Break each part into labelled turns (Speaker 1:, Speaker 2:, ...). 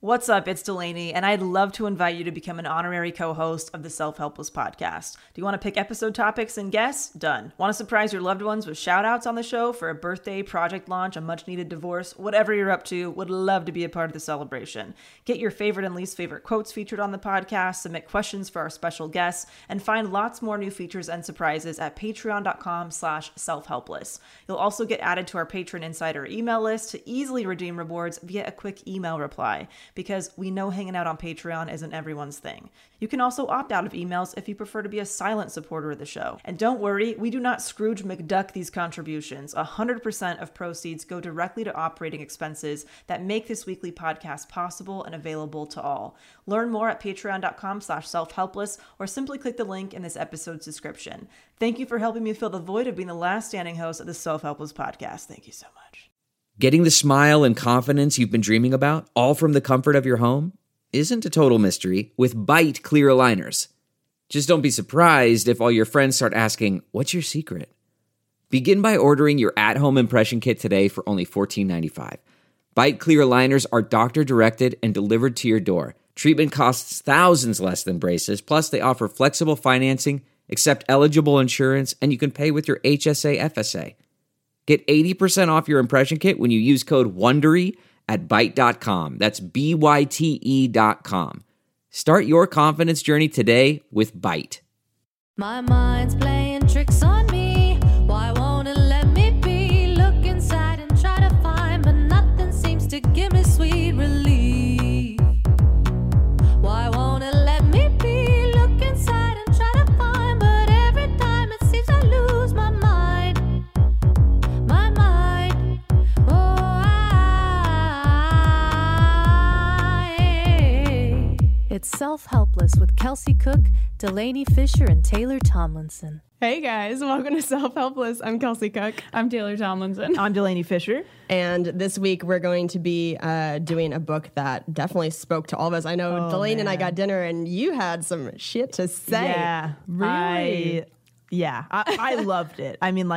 Speaker 1: What's up? It's Delaney, and I'd love to invite you to become an honorary co-host of the Self-Helpless podcast. Do you want to pick episode topics and guests? Done. Want to surprise your loved ones with shout-outs on the show for a birthday, project launch, a much-needed divorce? Whatever you're up to, would love to be a part of the celebration. Get your favorite and least favorite quotes featured on the podcast, submit questions for our special guests, and find lots more new features and surprises at patreon.com/selfhelpless. You'll also get added to our Patron Insider email list to easily redeem rewards via a quick email reply, because we know hanging out on Patreon isn't everyone's thing. You can also opt out of emails if you prefer to be a silent supporter of the show. And don't worry, we do not Scrooge McDuck these contributions. 100% of proceeds go directly to operating expenses that make this weekly podcast possible and available to all. Learn more at patreon.com/selfhelpless or simply click the link in this episode's description. Thank you for helping me fill the void of being the last standing host of the Self-Helpless podcast. Thank you so much.
Speaker 2: Getting the smile and confidence you've been dreaming about, all from the comfort of your home, isn't a total mystery with Byte clear aligners. Just don't be surprised if all your friends start asking, "What's your secret?" Begin by ordering your at-home impression kit today for only $14.95. Byte clear aligners are doctor-directed and delivered to your door. Treatment costs thousands less than braces, plus they offer flexible financing, accept eligible insurance, and you can pay with your HSA FSA. Get 80% off your impression kit when you use code WONDERY at Byte.com. That's BYTE.com. Start your confidence journey today with Byte.
Speaker 3: My mind's playing tricks on me. Why won't it let me be? Look inside and try to find, but nothing seems to give me sweet relief. Why won't it let me be? Look inside and try to find, but every time it seems I lose my mind. It's Self-Helpless with Kelsey Cook, Delaney Fisher, and Taylor Tomlinson.
Speaker 4: Hey guys, welcome to Self-Helpless. I'm Kelsey Cook.
Speaker 5: I'm Taylor Tomlinson.
Speaker 1: I'm Delaney Fisher.
Speaker 4: And this week we're going to be doing a book that definitely spoke to all of us. I know Delaney and I got dinner and you had some shit to say.
Speaker 1: Yeah.
Speaker 5: Really?
Speaker 1: I loved it. I mean,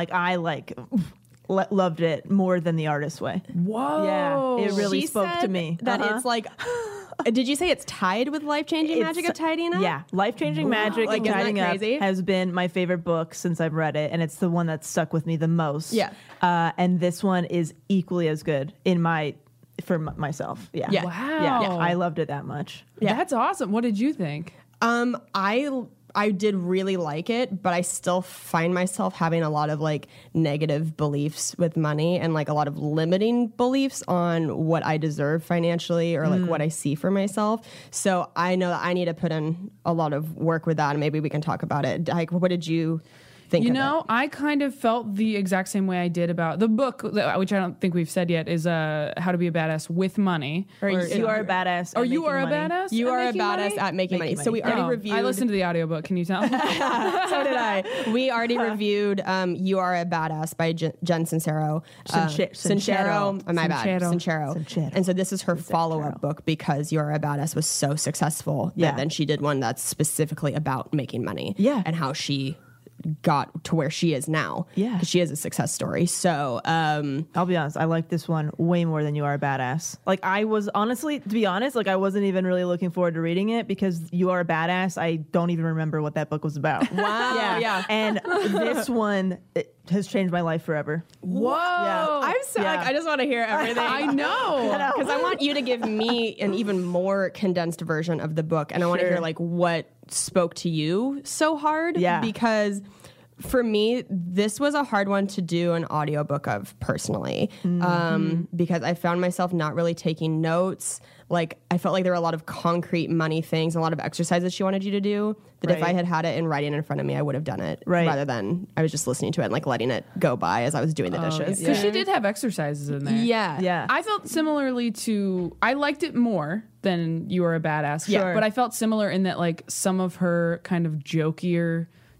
Speaker 1: loved it more than The Artist's Way.
Speaker 5: Whoa.
Speaker 1: Yeah, it really
Speaker 4: She
Speaker 1: spoke to
Speaker 4: said
Speaker 1: me.
Speaker 4: That it's like, did you say it's tied with Life-Changing Magic of Tidying Up?
Speaker 1: Yeah, Life-Changing Magic
Speaker 4: Like,
Speaker 1: of
Speaker 4: isn't that
Speaker 1: Tidying Up
Speaker 4: crazy?
Speaker 1: has been my favorite book since I've read it, and it's the one that stuck with me the most.
Speaker 4: Yeah.
Speaker 1: And this one is equally as good for myself. Yeah.
Speaker 4: Yeah.
Speaker 5: Wow.
Speaker 1: Yeah, I loved it that much.
Speaker 4: Yeah.
Speaker 5: That's awesome. What did you think?
Speaker 4: I did really like it, but I still find myself having a lot of like negative beliefs with money and like a lot of limiting beliefs on what I deserve financially or like what I see for myself. So I know that I need to put in a lot of work with that, and maybe we can talk about it. Like, what did you think
Speaker 5: You
Speaker 4: of
Speaker 5: know,
Speaker 4: it?
Speaker 5: I kind of felt the exact same way I did about the book, which I don't think we've said yet, is How to Be a Badass with Money.
Speaker 1: Or you are a badass.
Speaker 5: Or
Speaker 1: at
Speaker 5: you
Speaker 1: making
Speaker 5: are a
Speaker 1: money.
Speaker 5: badass?
Speaker 4: You
Speaker 5: at
Speaker 4: are a
Speaker 5: making
Speaker 4: badass
Speaker 5: money?
Speaker 4: at making money.
Speaker 1: Making
Speaker 4: So we
Speaker 1: money.
Speaker 4: already
Speaker 5: Oh,
Speaker 4: reviewed.
Speaker 5: I listened to the audiobook. Can you tell?
Speaker 4: So did I. We already reviewed You Are a Badass by Jen Sincero.
Speaker 1: Sincero.
Speaker 4: My bad.
Speaker 5: Sincero.
Speaker 4: Sincero. And so this is her follow-up book because You Are a Badass was so successful that then she did one that's specifically about making money.
Speaker 1: Yeah.
Speaker 4: And how she got to where she is now.
Speaker 1: Yeah.
Speaker 4: Because she is a success story. So
Speaker 1: I'll be honest, I like this one way more than You Are a Badass. Like, I was honestly, to be honest, like I wasn't even really looking forward to reading it because You Are a Badass, I don't even remember what that book was about.
Speaker 4: wow. Yeah.
Speaker 1: And this one has changed my life forever.
Speaker 5: Whoa.
Speaker 4: I'm so I just want to hear everything.
Speaker 5: I know.
Speaker 4: Because I want you to give me an even more condensed version of the book, and I want to hear like what spoke to you so hard.
Speaker 1: Yeah.
Speaker 4: Because for me, this was a hard one to do an audiobook of personally, because I found myself not really taking notes. Like, I felt like there were a lot of concrete money things, a lot of exercises she wanted you to do that if I had it in writing in front of me, I would have done it rather than I was just listening to it and like letting it go by as I was doing the dishes.
Speaker 5: Because she did have exercises in there.
Speaker 4: Yeah.
Speaker 1: Yeah.
Speaker 5: I felt similarly to, I liked it more than You Are a Badass.
Speaker 4: Sure.
Speaker 5: But I felt similar in that like some of her kind of jokier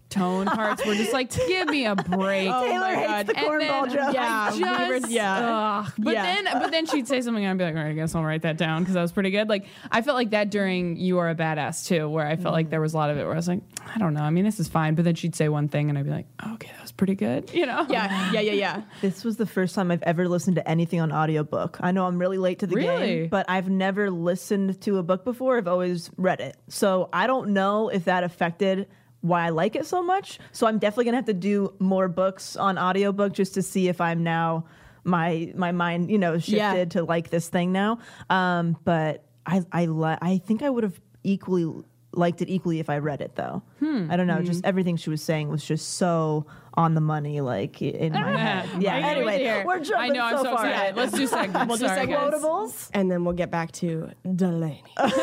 Speaker 5: tone parts were just like, give me a break.
Speaker 1: Taylor hates
Speaker 4: God.
Speaker 1: the
Speaker 5: And
Speaker 1: cornball
Speaker 5: then-
Speaker 1: joke.
Speaker 4: Yeah, we were-
Speaker 5: Just,
Speaker 4: yeah.
Speaker 5: ugh. But
Speaker 4: Yeah.
Speaker 5: then she'd say something and I'd be like, all right, I guess I'll write that down because that was pretty good. Like I felt like that during You Are a Badass too, where I felt like there was a lot of it where I was like, I don't know. I mean, this is fine. But then she'd say one thing and I'd be like, oh, okay, that was pretty good. You know?
Speaker 4: Yeah.
Speaker 1: This was the first time I've ever listened to anything on audiobook. I know I'm really late to the
Speaker 5: Really?
Speaker 1: game, but I've never listened to a book before. I've always read it. So I don't know if that affected why I like it so much. So I'm definitely gonna have to do more books on audiobook just to see if I'm now my mind, shifted to like this thing now. But I think I would have liked it equally if I read it though. I don't know. Just everything she was saying was just so on the money, like in my head. Yeah.
Speaker 5: I agree
Speaker 1: Anyway,
Speaker 5: with you.
Speaker 1: we're jumping
Speaker 5: I know, I'm so
Speaker 1: far.
Speaker 5: excited. Let's do segments.
Speaker 4: We'll do
Speaker 5: Sorry, guys.
Speaker 1: Quotables.
Speaker 4: And then we'll get back to Delaney.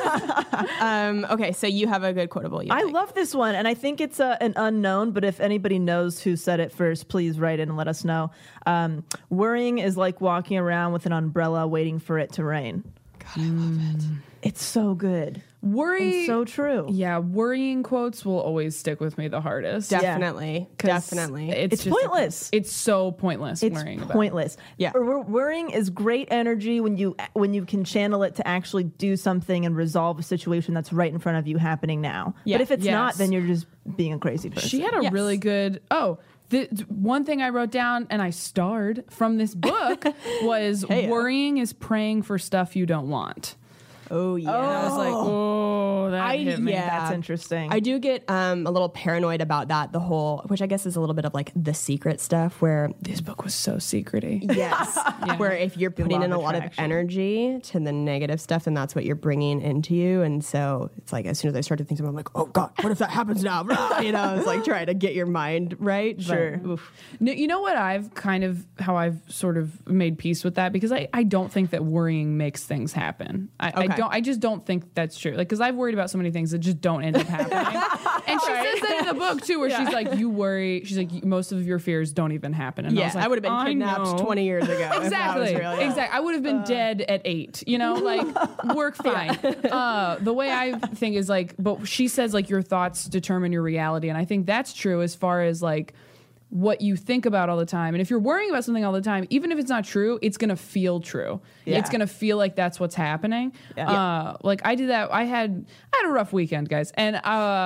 Speaker 4: Okay, so you have a good quotable.
Speaker 1: I love this one, and I think it's an unknown, but if anybody knows who said it first, please write in and let us know. Worrying is like walking around with an umbrella waiting for it to rain.
Speaker 4: God, I love it.
Speaker 1: It's so good.
Speaker 5: Worry.
Speaker 1: And so true.
Speaker 5: Yeah, worrying quotes will always stick with me the hardest.
Speaker 4: Definitely.
Speaker 5: 'Cause
Speaker 4: Definitely.
Speaker 1: It's
Speaker 5: just-
Speaker 1: pointless.
Speaker 5: It's so pointless
Speaker 1: It's
Speaker 5: worrying about.
Speaker 1: pointless.
Speaker 4: Yeah.
Speaker 1: Worrying is great energy when you can channel it to actually do something and resolve a situation that's right in front of you happening now.
Speaker 4: Yeah.
Speaker 1: But if it's not,
Speaker 5: Yes.
Speaker 1: then you're just being a crazy person.
Speaker 5: She had a
Speaker 4: Yes.
Speaker 5: really good. One thing I wrote down and I starred from this book was
Speaker 4: Hey-o.
Speaker 5: worrying is praying for stuff you don't want.
Speaker 4: Oh yeah.
Speaker 5: And I was like, oh, that hit me.
Speaker 4: yeah.
Speaker 1: That's interesting.
Speaker 4: I do get a little paranoid about that. The whole, which I guess is a little bit of like the secret stuff, where
Speaker 5: This book was so secrety.
Speaker 4: yes, where if you're putting
Speaker 1: law
Speaker 4: in
Speaker 1: of
Speaker 4: a lot of
Speaker 1: attraction.
Speaker 4: energy to the negative stuff, then that's what you're bringing into you. And so it's like as soon as I start to think something, I'm like, oh God, what if that happens now? It's like trying to get your mind right. But,
Speaker 1: Sure.
Speaker 4: oof.
Speaker 5: No, you know what how I've sort of made peace with that, because I don't think that worrying makes things happen. I just don't think that's true. Like, because I've worried about so many things that just don't end up happening. And she says that in the book too, where she's like, you worry. She's like, most of your fears don't even happen. And I
Speaker 4: Yeah,
Speaker 5: was like,
Speaker 4: I would have been kidnapped
Speaker 5: know.
Speaker 4: 20 years ago. if that was
Speaker 5: Exactly.
Speaker 4: real, yeah.
Speaker 5: Exactly. I would have been dead at 8. Like work fine. The way I think is like, but she says like your thoughts determine your reality, and I think that's true as far as like what you think about all the time. And if you're worrying about something all the time, even if it's not true, it's gonna feel true.
Speaker 1: Yeah.
Speaker 5: It's gonna feel like that's what's happening.
Speaker 1: Yeah.
Speaker 5: Like I did that. I had a rough weekend, guys, and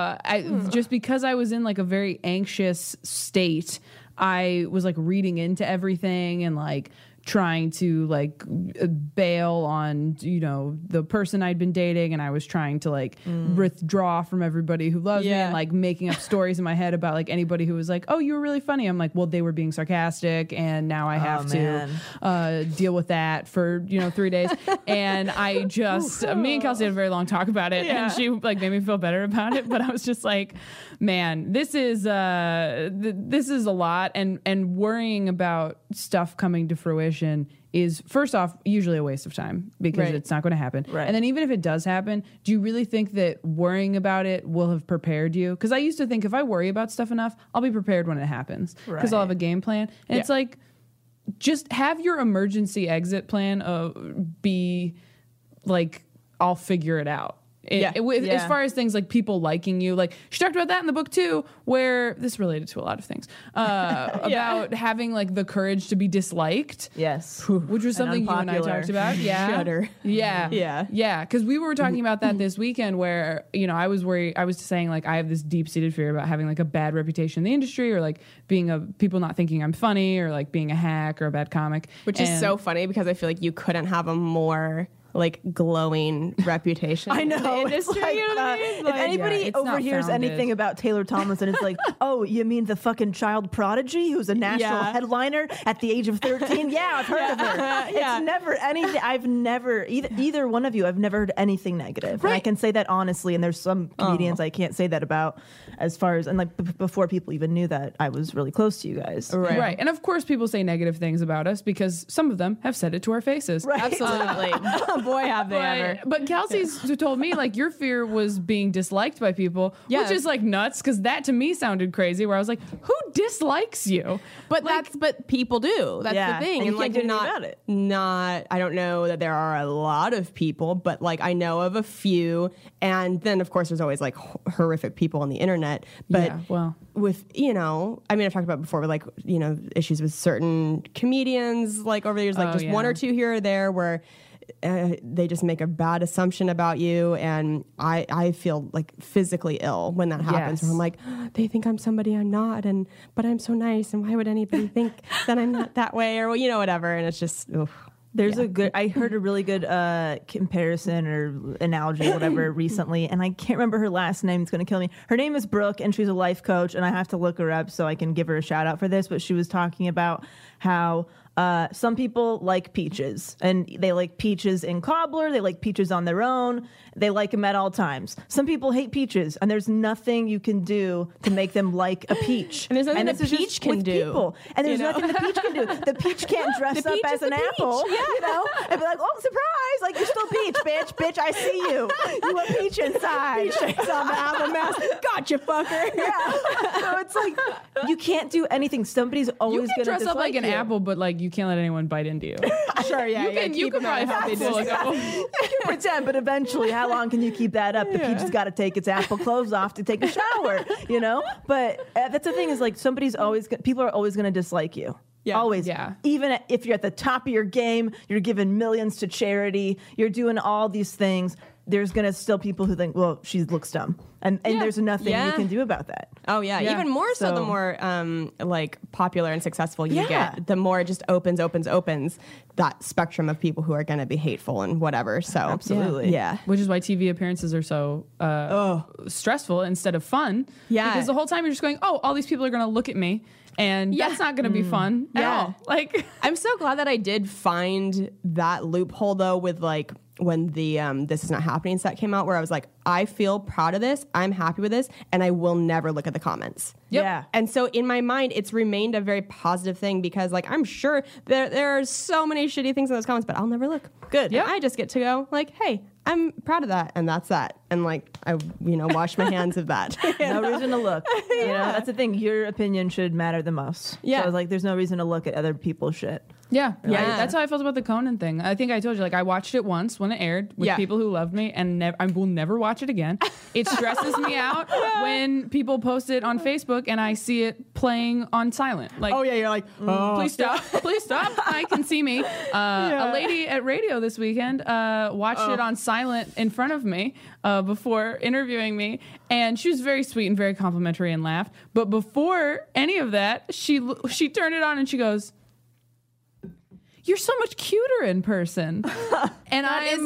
Speaker 5: just because I was in like a very anxious state, I was like reading into everything and like trying to like bail on the person I'd been dating, and I was trying to like withdraw from everybody who loves me,
Speaker 4: Yeah.
Speaker 5: and like making up stories in my head about like anybody who was like, oh, you were really funny. I'm like, well, they were being sarcastic, and now I have to deal with that for 3 days. And I just me and Kelsey had a very long talk about it, and she like made me feel better about it. But I was just like, man, this is this is a lot, and worrying about stuff coming to fruition is, first off, usually a waste of time because
Speaker 4: Right.
Speaker 5: it's not going to happen.
Speaker 1: Right.
Speaker 5: And then even if it does happen, do you really think that worrying about it will have prepared you? Because I used to think if I worry about stuff enough, I'll be prepared when it happens because I'll have a game plan. And it's like, just have your emergency exit plan be like, I'll figure it out. As far as things like people liking you, like she talked about that in the book too, where this related to a lot of things about having like the courage to be disliked.
Speaker 1: Yes.
Speaker 5: Which was something you and I
Speaker 1: unpopular.
Speaker 5: talked about. Yeah.
Speaker 4: Shudder.
Speaker 5: Yeah.
Speaker 4: Yeah.
Speaker 5: Yeah. Because we were talking about that this weekend where, I was worried. I was saying like I have this deep seated fear about having like a bad reputation in the industry, or like being people not thinking I'm funny, or like being a hack or a bad comic.
Speaker 4: Which is so funny because I feel like you couldn't have a more like glowing reputation.
Speaker 1: I know.
Speaker 4: in the
Speaker 1: It's
Speaker 4: industry.
Speaker 1: like,
Speaker 4: You know what I mean?
Speaker 1: if
Speaker 4: Like,
Speaker 1: anybody
Speaker 5: it's not
Speaker 1: overhears
Speaker 5: founded.
Speaker 1: anything about Taylor Tomlinson, it's like, oh, you mean the fucking child prodigy who's a national
Speaker 4: Yeah.
Speaker 1: headliner at the age of 13? Yeah, I've heard of her. It's never anything. I've never, either one of you, I've never heard anything negative. And I can say that honestly, and there's some comedians I can't say that about, as far as, and like before people even knew that I was really close to you guys.
Speaker 5: Right. And of course, people say negative things about us because some of them have said it to our faces.
Speaker 1: Right.
Speaker 4: Absolutely. boy, have they ever.
Speaker 5: But Kelsey's told me like your fear was being disliked by people,
Speaker 4: Yeah.
Speaker 5: which is like nuts because that to me sounded crazy. Where I was like, who dislikes you?
Speaker 4: But but people do. That's
Speaker 1: Yeah,
Speaker 4: the thing.
Speaker 1: and you
Speaker 4: like
Speaker 1: can't do anything
Speaker 4: not
Speaker 1: about it.
Speaker 4: not I don't know that there are a lot of people, but like I know of a few. And then of course there's always like horrific people on the internet. But
Speaker 5: Yeah, well.
Speaker 4: with, you know, I mean I've talked about before with like, you know, issues with certain comedians like over the years, like
Speaker 5: Oh,
Speaker 4: just
Speaker 5: yeah.
Speaker 4: one or two here or there where they just make a bad assumption about you, and I feel like physically ill when that happens.
Speaker 5: Yes.
Speaker 4: Where I'm like, they think I'm somebody I'm not, but I'm so nice, and why would anybody think that I'm not that way, or well, you know, whatever. And it's just, oof.
Speaker 1: There's I heard a really good comparison or analogy, whatever, recently, and I can't remember her last name. It's going to kill me. Her name is Brooke, and she's a life coach, and I have to look her up so I can give her a shout out for this. But she was talking about how some people like peaches, and they like peaches in cobbler. They like peaches on their own. They like them at all times. Some people hate peaches, and there's nothing you can do to make them like a peach.
Speaker 4: And there's nothing
Speaker 1: this
Speaker 4: the
Speaker 1: is just
Speaker 4: peach can
Speaker 1: with
Speaker 4: do,
Speaker 1: people. And there's
Speaker 4: you know?
Speaker 1: nothing the peach can do. The peach can't dress
Speaker 4: The
Speaker 1: up
Speaker 4: peach
Speaker 1: as
Speaker 4: is
Speaker 1: an
Speaker 4: the peach.
Speaker 1: apple.
Speaker 4: Yeah.
Speaker 1: You know, and be like, oh, surprise! Like you're still peach, bitch. Bitch, I see you. You a peach inside.
Speaker 4: Peach takes off the apple mask. Gotcha, fucker.
Speaker 1: Yeah. So it's like you can't do anything. Somebody's
Speaker 5: You
Speaker 1: always
Speaker 5: can
Speaker 1: going to
Speaker 5: dress up like an
Speaker 1: you.
Speaker 5: apple, but like you can't let anyone bite into you.
Speaker 4: Sure, yeah.
Speaker 5: You can probably help people look up.
Speaker 1: You can pretend, but eventually, how long can you keep that up? The peach has got to take its apple clothes off to take a shower, you know? But that's the thing is like people are always going to dislike you.
Speaker 4: Yeah.
Speaker 1: Always.
Speaker 5: Yeah.
Speaker 1: Even if you're at the top of your game, you're giving millions to charity, you're doing all these things, there's going to still people who think, well, she looks dumb. And there's nothing you can do about that.
Speaker 4: Oh yeah.
Speaker 5: Yeah.
Speaker 4: Even more so the
Speaker 1: So-
Speaker 4: more like popular and successful you
Speaker 1: Yeah.
Speaker 4: get, the more it just opens that spectrum of people who are going to be hateful and whatever. So
Speaker 1: Absolutely.
Speaker 4: yeah.
Speaker 5: Which is why TV appearances are so stressful instead of fun.
Speaker 4: Yeah.
Speaker 5: Because the whole time you're just going, oh, all these people are going to look at me. And that's not going to be fun at all. Like,
Speaker 4: I'm so glad that I did find that loophole though with like when the This Is Not Happening set came out, where I was like, I feel proud of this, I'm happy with this, and I will never look at the comments.
Speaker 5: Yep.
Speaker 1: Yeah.
Speaker 4: And so in my mind, it's remained a very positive thing because like I'm sure there are so many shitty things in those comments, but I'll never look. Good.
Speaker 5: Yep.
Speaker 4: I just get to go like, hey, I'm proud of that, and that's that. And like I, wash my hands of that.
Speaker 1: No reason to look. You know, that's the thing. Your opinion should matter the most.
Speaker 4: Yeah.
Speaker 1: So it's like there's no reason to look at other people's shit.
Speaker 5: yeah.
Speaker 4: Yeah.
Speaker 5: That's how I felt about the Conan thing. I think I told you, like, I watched it once when it aired with
Speaker 4: Yeah.
Speaker 5: people who loved me, and I will never watch it again. It stresses me out when people post it on Facebook and I see it playing on silent. Like,
Speaker 4: Oh yeah, you're like,
Speaker 5: please stop. Please stop. I can see me. A lady at radio this weekend watched it on silent in front of me before interviewing me. And she was very sweet and very complimentary and laughed. But before any of that, she turned it on and she goes, "You're so much cuter in person." And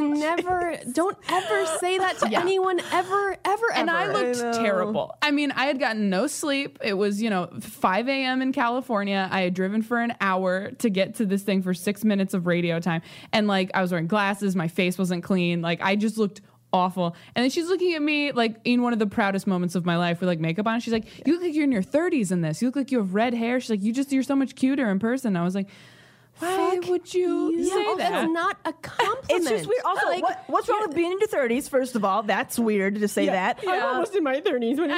Speaker 4: don't ever say that to anyone ever.
Speaker 5: And I looked terrible. I mean, I had gotten no sleep. It was, 5 a.m. in California. I had driven for an hour to get to this thing for 6 minutes of radio time. And like, I was wearing glasses. My face wasn't clean. Like, I just looked awful. And then she's looking at me like in one of the proudest moments of my life with like makeup on. She's like, "You look like you're in your 30s in this. You look like you have red hair." She's like, "You're so much cuter in person." I was like, why would you say that?
Speaker 4: That's not a compliment.
Speaker 1: It's just weird. Also, what's wrong with being in your 30s? First of all, that's weird to say that.
Speaker 4: I'm almost in my 30s when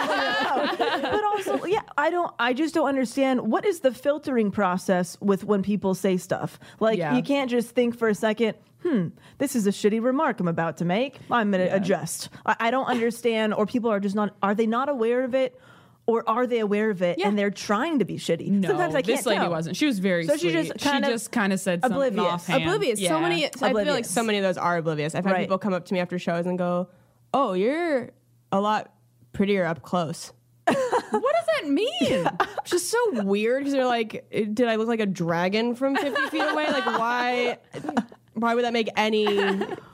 Speaker 1: But also, I just don't understand what is the filtering process with when people say stuff. Like,
Speaker 5: Yeah.
Speaker 1: you can't just think for a second, this is a shitty remark I'm about to make. I'm going to adjust. I don't understand, or people are just are they not aware of it? Or are they aware of it and they're trying to be shitty?
Speaker 5: No,
Speaker 1: Sometimes I can't
Speaker 5: this lady
Speaker 1: tell.
Speaker 5: wasn't. She was very
Speaker 1: So
Speaker 5: sweet.
Speaker 1: she just kind of
Speaker 5: said something
Speaker 1: oblivious.
Speaker 5: offhand.
Speaker 4: Oblivious.
Speaker 5: Yeah.
Speaker 4: So many. I feel like
Speaker 1: Oblivious.
Speaker 4: so many of those are oblivious. I've had
Speaker 1: Right.
Speaker 4: people come up to me after shows and go, "Oh, you're a lot prettier up close."
Speaker 5: What does that mean?
Speaker 4: It's just so weird because they're like, "Did I look like a dragon from 50 feet away? Like, why would that make any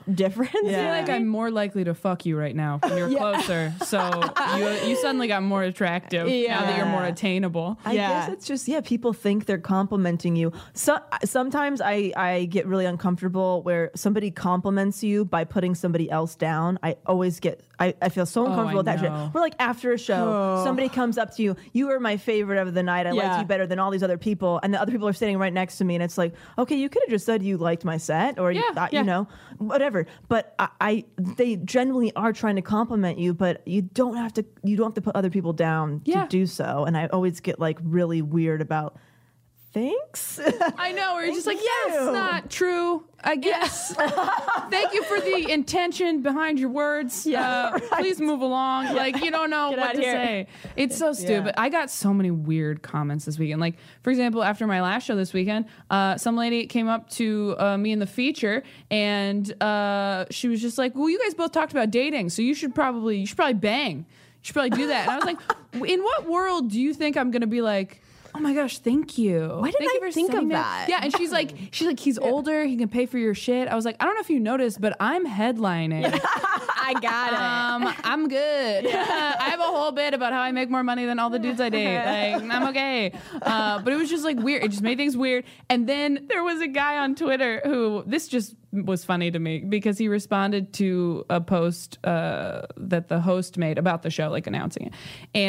Speaker 4: difference.
Speaker 5: I feel like I'm more likely to fuck you right now when you're closer. So you suddenly got more attractive now that you're more attainable.
Speaker 1: I guess it's just, people think they're complimenting you. So sometimes I get really uncomfortable where somebody compliments you by putting somebody else down. I always I feel so uncomfortable with that shit. We're like after a show, somebody comes up to you, you are my favorite of the night. I liked you better than all these other people. And the other people are standing right next to me. And it's like, okay, you could have just said you liked my set or you thought, you know, whatever. But they genuinely are trying to compliment you, but you don't have to put other people down to do so. And I always get like really weird about thanks.
Speaker 5: I know, where you're just like, it's not true, I guess. Thank you for the intention behind your words. Please move along. Like, you don't know what to say. It's so stupid. I got so many weird comments this weekend. Like, for example, after my last show this weekend, some lady came up to me in the feature, and she was just like, well, you guys both talked about dating, so you should probably bang. You should probably do that. And I was like, in what world do you think I'm going to be like, oh my gosh, thank you.
Speaker 4: Why did I think of that?
Speaker 5: Yeah, and she's like, he's older, he can pay for your shit. I was like, I don't know if you noticed, but I'm headlining.
Speaker 4: I got it.
Speaker 5: I'm good. I have a whole bit about how I make more money than all the dudes I date. Like, I'm okay. But it was just like weird. It just made things weird. And then there was a guy on Twitter who, this just was funny to me because he responded to a post that the host made about the show, like announcing it.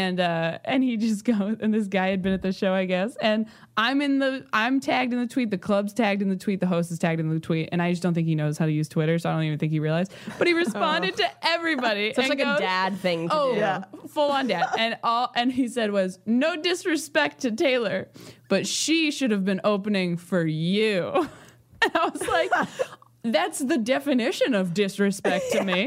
Speaker 5: And he just goes, and this guy had been at the show, I guess, and I'm tagged in the tweet, the club's tagged in the tweet, the host is tagged in the tweet, and I just don't think he knows how to use Twitter, so I don't even think he realized. But he responded to everybody.
Speaker 4: So it's like a dad thing to do.
Speaker 5: Yeah, full on dad. And he said was, no disrespect to Taylor, but she should have been opening for you. And I was like, that's the definition of disrespect to me.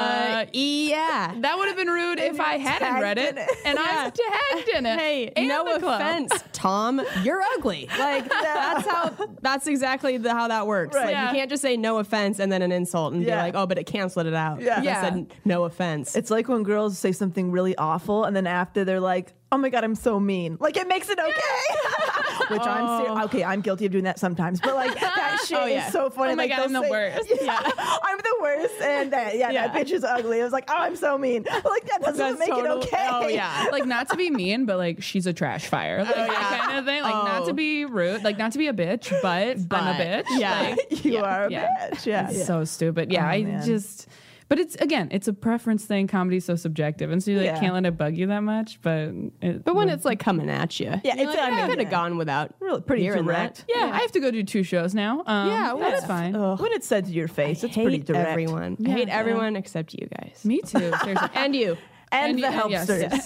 Speaker 5: That would have been rude if I hadn't read it. And I'm tagged in it.
Speaker 4: Hey, no offense, Tom, you're ugly. Like that's exactly how that works.
Speaker 1: Right.
Speaker 4: Like you can't just say no offense and then an insult and be like, oh, but it canceled it out.
Speaker 1: Yeah.
Speaker 4: I said no offense.
Speaker 1: It's like when girls say something really awful and then after they're like, oh my God, I'm so mean. Like it makes it okay. Which I'm guilty of doing that sometimes. But like that shit is so funny.
Speaker 5: Oh my
Speaker 1: like,
Speaker 5: God, I'm the worst.
Speaker 1: I'm the worst. And that bitch is ugly. I was like, oh, I'm so mean. But like that doesn't make it okay.
Speaker 4: Oh yeah.
Speaker 5: Like not to be mean, but like she's a trash fire. Like that kind of thing. Like not to be rude, like not to be a bitch, but I'm a bitch.
Speaker 4: Yeah.
Speaker 5: Like,
Speaker 1: you are a bitch. Yeah.
Speaker 5: It's so stupid. Yeah, but it's a preference thing. Comedy's so subjective, and so you can't let it bug you that much. But
Speaker 4: when it's like coming at you, I could have gone without
Speaker 1: really pretty direct.
Speaker 5: That. I have to go do 2 shows now. That's fine.
Speaker 1: When it's said to your face, it's pretty direct.
Speaker 4: Everyone. I hate everyone except you guys.
Speaker 5: Me too. Seriously.
Speaker 4: And you.
Speaker 1: And the helpsters.
Speaker 5: Yes.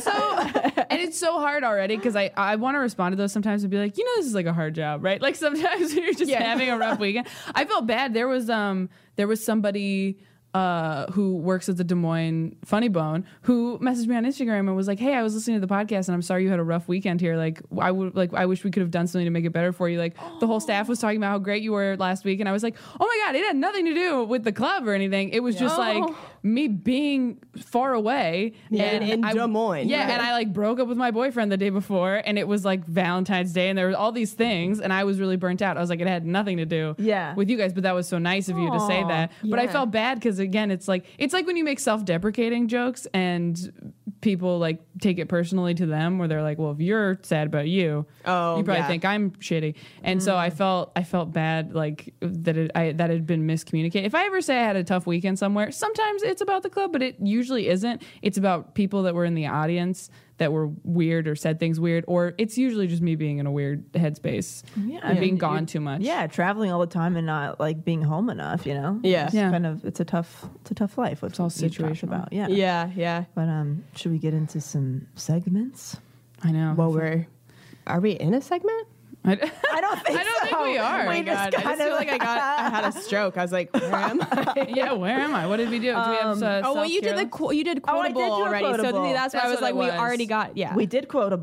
Speaker 5: And it's so hard already because I want to respond to those sometimes and be like, this is like a hard job, right? Like sometimes you're just having a rough weekend. I felt bad. There was somebody who works at the Des Moines Funny Bone who messaged me on Instagram and was like, hey, I was listening to the podcast and I'm sorry you had a rough weekend here. Like I wish we could have done something to make it better for you. Like the whole staff was talking about how great you were last week. And I was like, oh my God, it had nothing to do with the club or anything. It was just like me being far away.
Speaker 4: And in Des Moines.
Speaker 5: Yeah. And I like broke up with my boyfriend the day before and it was like Valentine's Day and there were all these things and I was really burnt out. I was like, it had nothing to do with you guys, but that was so nice of you to say that. But I felt bad because again, it's like when you make self-deprecating jokes and people like take it personally to them where they're like, well, if you're sad about you probably think I'm shitty. And so I felt bad like that had been miscommunicated. If I ever say I had a tough weekend somewhere, sometimes it's about the club, but it usually isn't. It's about people that were in the audience that were weird or said things weird, or it's usually just me being in a weird headspace and being gone too much.
Speaker 1: Yeah, traveling all the time and not like being home enough,
Speaker 4: Yeah.
Speaker 1: It's kind of it's a tough life. It's
Speaker 5: all situational
Speaker 1: about. Yeah.
Speaker 4: Yeah.
Speaker 1: But should we get into some segments?
Speaker 5: I know.
Speaker 4: Are we in a segment?
Speaker 1: I don't think
Speaker 5: we are.
Speaker 4: Oh my God. I just feel like I had a stroke. I was like, where am I?
Speaker 5: Yeah, where am I? What did we do? Do we have
Speaker 4: you did quotable already.
Speaker 1: Quotable.
Speaker 4: So that's why I was like, we already got,
Speaker 1: We did quotable.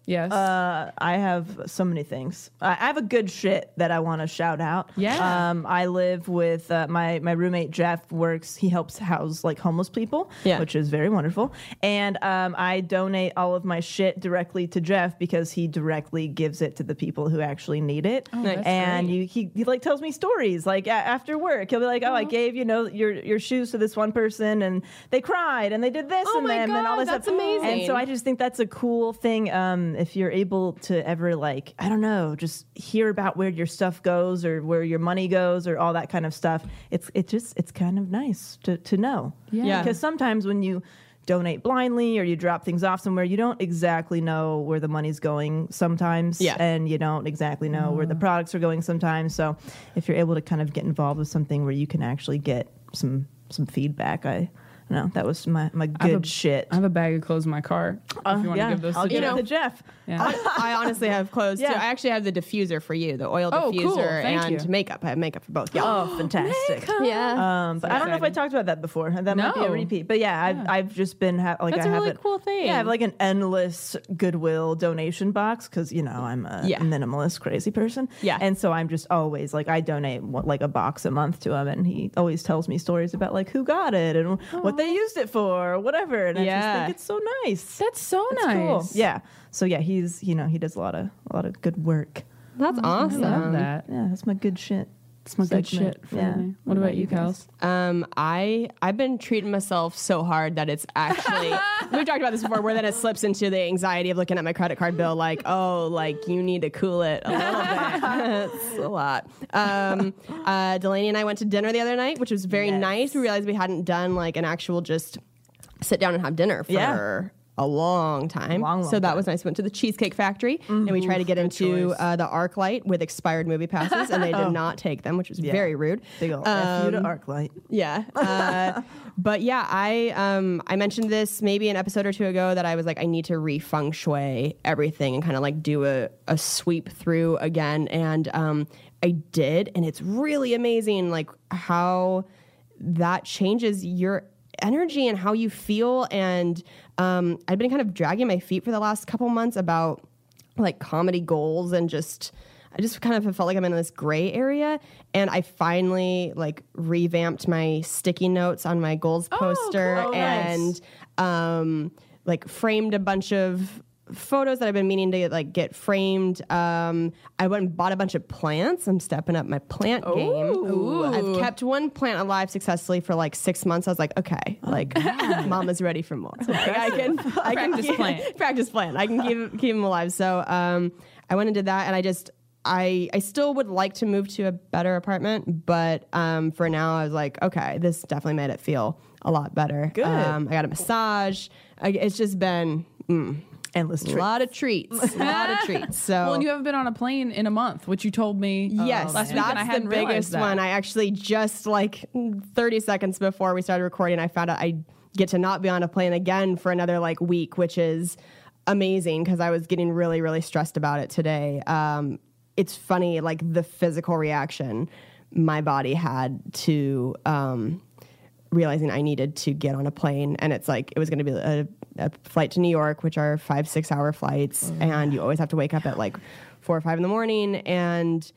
Speaker 5: Yes.
Speaker 1: I have so many things. I have a good shit that I want to shout out.
Speaker 5: Yeah.
Speaker 1: I live with my roommate Jeff. He helps house like homeless people, which is very wonderful. And I donate all of my shit directly to Jeff because he directly gives it to the people who actually need it.
Speaker 5: Oh, that's
Speaker 1: and
Speaker 5: great.
Speaker 1: he like tells me stories like after work. He'll be like, "Oh, I gave your shoes to this one person and they cried and they did this and
Speaker 4: my
Speaker 1: them and all
Speaker 4: God,
Speaker 1: this
Speaker 4: that's
Speaker 1: stuff."
Speaker 4: amazing.
Speaker 1: And so I just think that's a cool thing. If you're able to ever like, I don't know, just hear about where your stuff goes or where your money goes or all that kind of stuff, it's kind of nice to know.
Speaker 5: Yeah.
Speaker 1: Because sometimes when you donate blindly or you drop things off somewhere, you don't exactly know where the money's going sometimes.
Speaker 4: Yeah.
Speaker 1: And you don't exactly know where the products are going sometimes. So if you're able to kind of get involved with something where you can actually get some feedback, I don't know, that was my good shit.
Speaker 5: I have a bag of clothes in my car. If you want to give those
Speaker 1: I'll
Speaker 5: to
Speaker 1: give
Speaker 5: Jeff.
Speaker 1: it to Jeff.
Speaker 5: Yeah.
Speaker 4: I honestly have clothes
Speaker 1: Yeah.
Speaker 4: too. I actually have the diffuser for you, the oil
Speaker 5: Oh,
Speaker 4: diffuser
Speaker 5: cool. Thank
Speaker 4: and
Speaker 5: you.
Speaker 4: makeup. I have makeup for both. Yeah.
Speaker 1: Oh, fantastic.
Speaker 4: Yeah.
Speaker 1: But I don't know if I talked about that before. That might be a
Speaker 5: No.
Speaker 1: repeat. But yeah, I've just been like
Speaker 4: That's
Speaker 1: I
Speaker 4: a
Speaker 1: have
Speaker 4: really
Speaker 1: it-
Speaker 4: cool thing.
Speaker 1: Yeah, I have like an endless Goodwill donation box because I'm a minimalist crazy person.
Speaker 4: Yeah.
Speaker 1: and so I'm just always like I donate like a box a month to him, and he always tells me stories about like who got it and what they used it for, or whatever. And I just think it's so nice.
Speaker 5: That's so
Speaker 1: It's
Speaker 5: nice.
Speaker 1: cool. Yeah. So yeah, he's he does a lot of good work.
Speaker 4: That's awesome.
Speaker 5: I love that.
Speaker 1: Yeah, that's my good shit.
Speaker 5: It's my good
Speaker 1: segment.
Speaker 5: shit. For
Speaker 1: Yeah.
Speaker 5: me. What about you, Kels?
Speaker 4: I've been treating myself so hard that it's actually we've talked about this before, where then it slips into the anxiety of looking at my credit card bill like, oh, like you need to cool it a little bit. It's a lot. Delaney and I went to dinner the other night, which was very nice. We realized we hadn't done like an actual just sit down and have dinner for a long time.
Speaker 1: Long
Speaker 4: so that
Speaker 1: time.
Speaker 4: was nice. We went to the Cheesecake Factory and we tried to get into the ArcLight with expired movie passes, and they did not take them, which was very rude.
Speaker 1: Big ol' F you to ArcLight.
Speaker 4: Yeah. But yeah, I mentioned this maybe an episode or two ago that I was like, I need to re-feng shui everything and kind of like do a sweep through again. And I did, and it's really amazing like how that changes your energy and how you feel. And I've been kind of dragging my feet for the last couple months about like comedy goals, and I just kind of felt like I'm in this gray area. And I finally like revamped my sticky notes on my goals poster
Speaker 1: cool. Nice.
Speaker 4: and like framed a bunch of photos that I've been meaning to like get framed. I went and bought a bunch of plants. I'm stepping up my plant game. I've kept one plant alive successfully for like 6 months. I was like, okay, like mama's ready for more. Like, I can
Speaker 5: Practice plant.
Speaker 4: practice plant. I can keep them alive. So I went and did that, and I still would like to move to a better apartment, but for now I was like, okay, this definitely made it feel a lot better.
Speaker 1: Good.
Speaker 4: I got a massage. It's just been
Speaker 1: Endless
Speaker 4: a
Speaker 1: treats.
Speaker 4: lot of treats. A lot of treats. So
Speaker 5: Well, and you haven't been on a plane in a month, which you told me
Speaker 4: yes,
Speaker 5: last week, and I
Speaker 4: that's the
Speaker 5: hadn't realized
Speaker 4: biggest
Speaker 5: that.
Speaker 4: one. I actually just like 30 seconds before we started recording, I found out I get to not be on a plane again for another like week, which is amazing because I was getting really, really stressed about it today. It's funny, like the physical reaction my body had to realizing I needed to get on a plane, and it's like it was going to be a flight to New York, which are 5-6 hour flights, and you always have to wake up at like 4 or 5 in the morning, and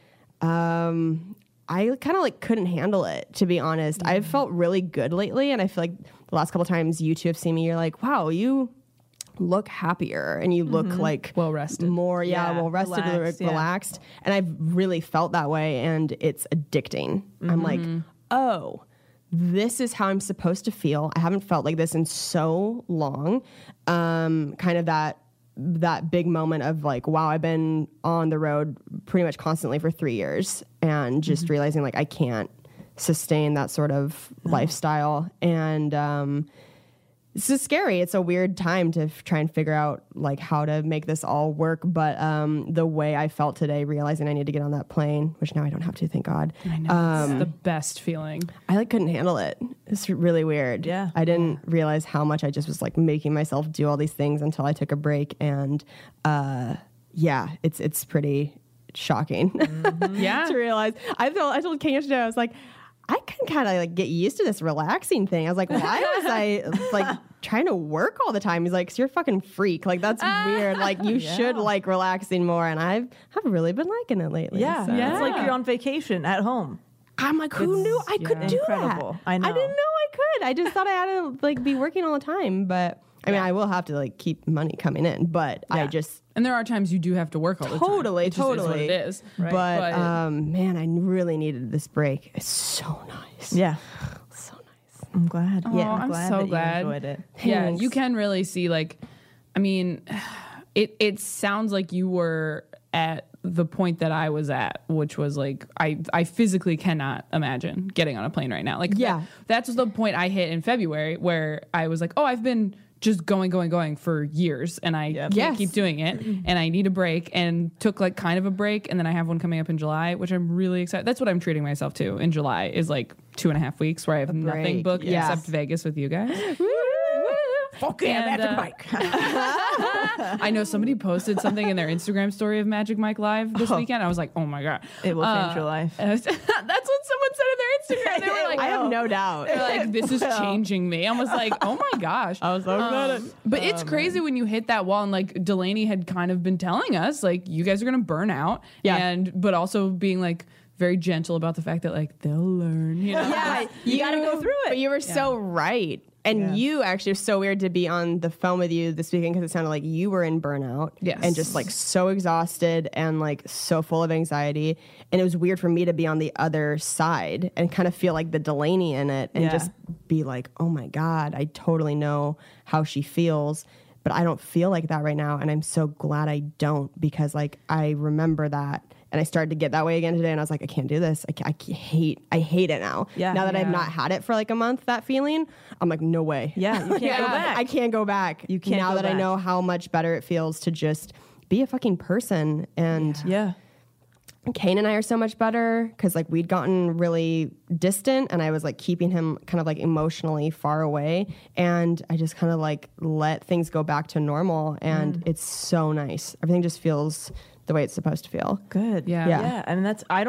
Speaker 4: I kind of like couldn't handle it, to be honest. I've felt really good lately, and I feel like the last couple times you two have seen me, you're like, wow, you look happier and you look like
Speaker 5: Well-rested.
Speaker 4: more well rested,
Speaker 1: relaxed, yeah.
Speaker 4: relaxed. And I've really felt that way, and it's addicting. I'm like, oh, this is how I'm supposed to feel. I haven't felt like this in so long. Kind of that big moment of like, wow, I've been on the road pretty much constantly for 3 years, and just realizing like I can't sustain that sort of lifestyle. And it's just scary. It's a weird time to try and figure out like how to make this all work. But the way I felt today, realizing I need to get on that plane, which now I don't have to, thank God.
Speaker 5: I know. It's the best feeling.
Speaker 4: I like couldn't handle it. It's really weird.
Speaker 1: Yeah.
Speaker 4: I didn't realize how much I just was like making myself do all these things until I took a break. And yeah, it's pretty shocking
Speaker 5: Yeah.
Speaker 4: to realize. I told Kane yesterday, I was like, I can kind of like get used to this relaxing thing. I was like, why was I like trying to work all the time? He's like, 'cause you're a fucking freak. Like, that's weird. Like, you should like relaxing more. And I've really been liking it lately.
Speaker 1: Yeah.
Speaker 4: So.
Speaker 1: It's like you're on vacation at home.
Speaker 4: I'm like, who knew I could do
Speaker 1: incredible.
Speaker 4: that?
Speaker 1: I know.
Speaker 4: I didn't know I could. I just thought I had to like be working all the time. But I mean, I will have to like keep money coming in. But I just
Speaker 5: And there are times you do have to work all the time.
Speaker 4: totally.
Speaker 5: It just is what it is.
Speaker 1: Right.
Speaker 4: But man, I really needed this break. It's so nice.
Speaker 1: Yeah.
Speaker 4: So nice.
Speaker 1: I'm glad.
Speaker 5: Oh, I'm so
Speaker 1: that
Speaker 5: glad.
Speaker 1: you enjoyed it.
Speaker 5: Yeah,
Speaker 4: Thanks.
Speaker 5: you can really see like, I mean, it sounds like you were at the point that I was at, which was like I physically cannot imagine getting on a plane right now. Like that's the point I hit in February where I was like, oh, I've been just going for years and I can't keep doing it and I need a break, and took like kind of a break, and then I have one coming up in July, which I'm really excited. That's what I'm treating myself to in July, is like 2.5 weeks where I have nothing booked except Vegas with you guys.
Speaker 1: Fuck yeah, Magic Mike.
Speaker 5: I know somebody posted something in their Instagram story of Magic Mike Live this weekend. I was like, oh my God.
Speaker 1: It will change your life.
Speaker 5: That's what someone said in their Instagram. They were like,
Speaker 4: I have no doubt.
Speaker 5: they're like, this is changing me. I was like, oh my gosh. I was so excited. But it's crazy when you hit that wall, and like Delaney had kind of been telling us, like, you guys are going to burn out. But also being like, very gentle about the fact that like they'll learn, you know?
Speaker 4: Yeah, you got to go through it. But you were so right. And you actually, it was so weird to be on the phone with you this weekend because it sounded like you were in burnout.
Speaker 5: Yes.
Speaker 4: And just like so exhausted and like so full of anxiety. And it was weird for me to be on the other side and kind of feel like the Delaney in it and just be like, oh my God, I totally know how she feels. But I don't feel like that right now. And I'm so glad I don't, because like I remember that. And I started to get that way again today, and I was like, I can't do this. I hate it now.
Speaker 1: Yeah.
Speaker 4: Now that I've not had it for like a month, that feeling, I'm like, no way.
Speaker 1: Yeah, you can't go back.
Speaker 4: I can't go back.
Speaker 1: You can't
Speaker 4: now
Speaker 1: go
Speaker 4: that I
Speaker 1: back.
Speaker 4: know how much better it feels to just be a fucking person. And Kane and I are so much better because like we'd gotten really distant, and I was like keeping him kind of like emotionally far away, and I just kind of like let things go back to normal, and it's so nice. Everything just feels the way it's supposed to feel.
Speaker 1: Good.
Speaker 5: Yeah.
Speaker 1: And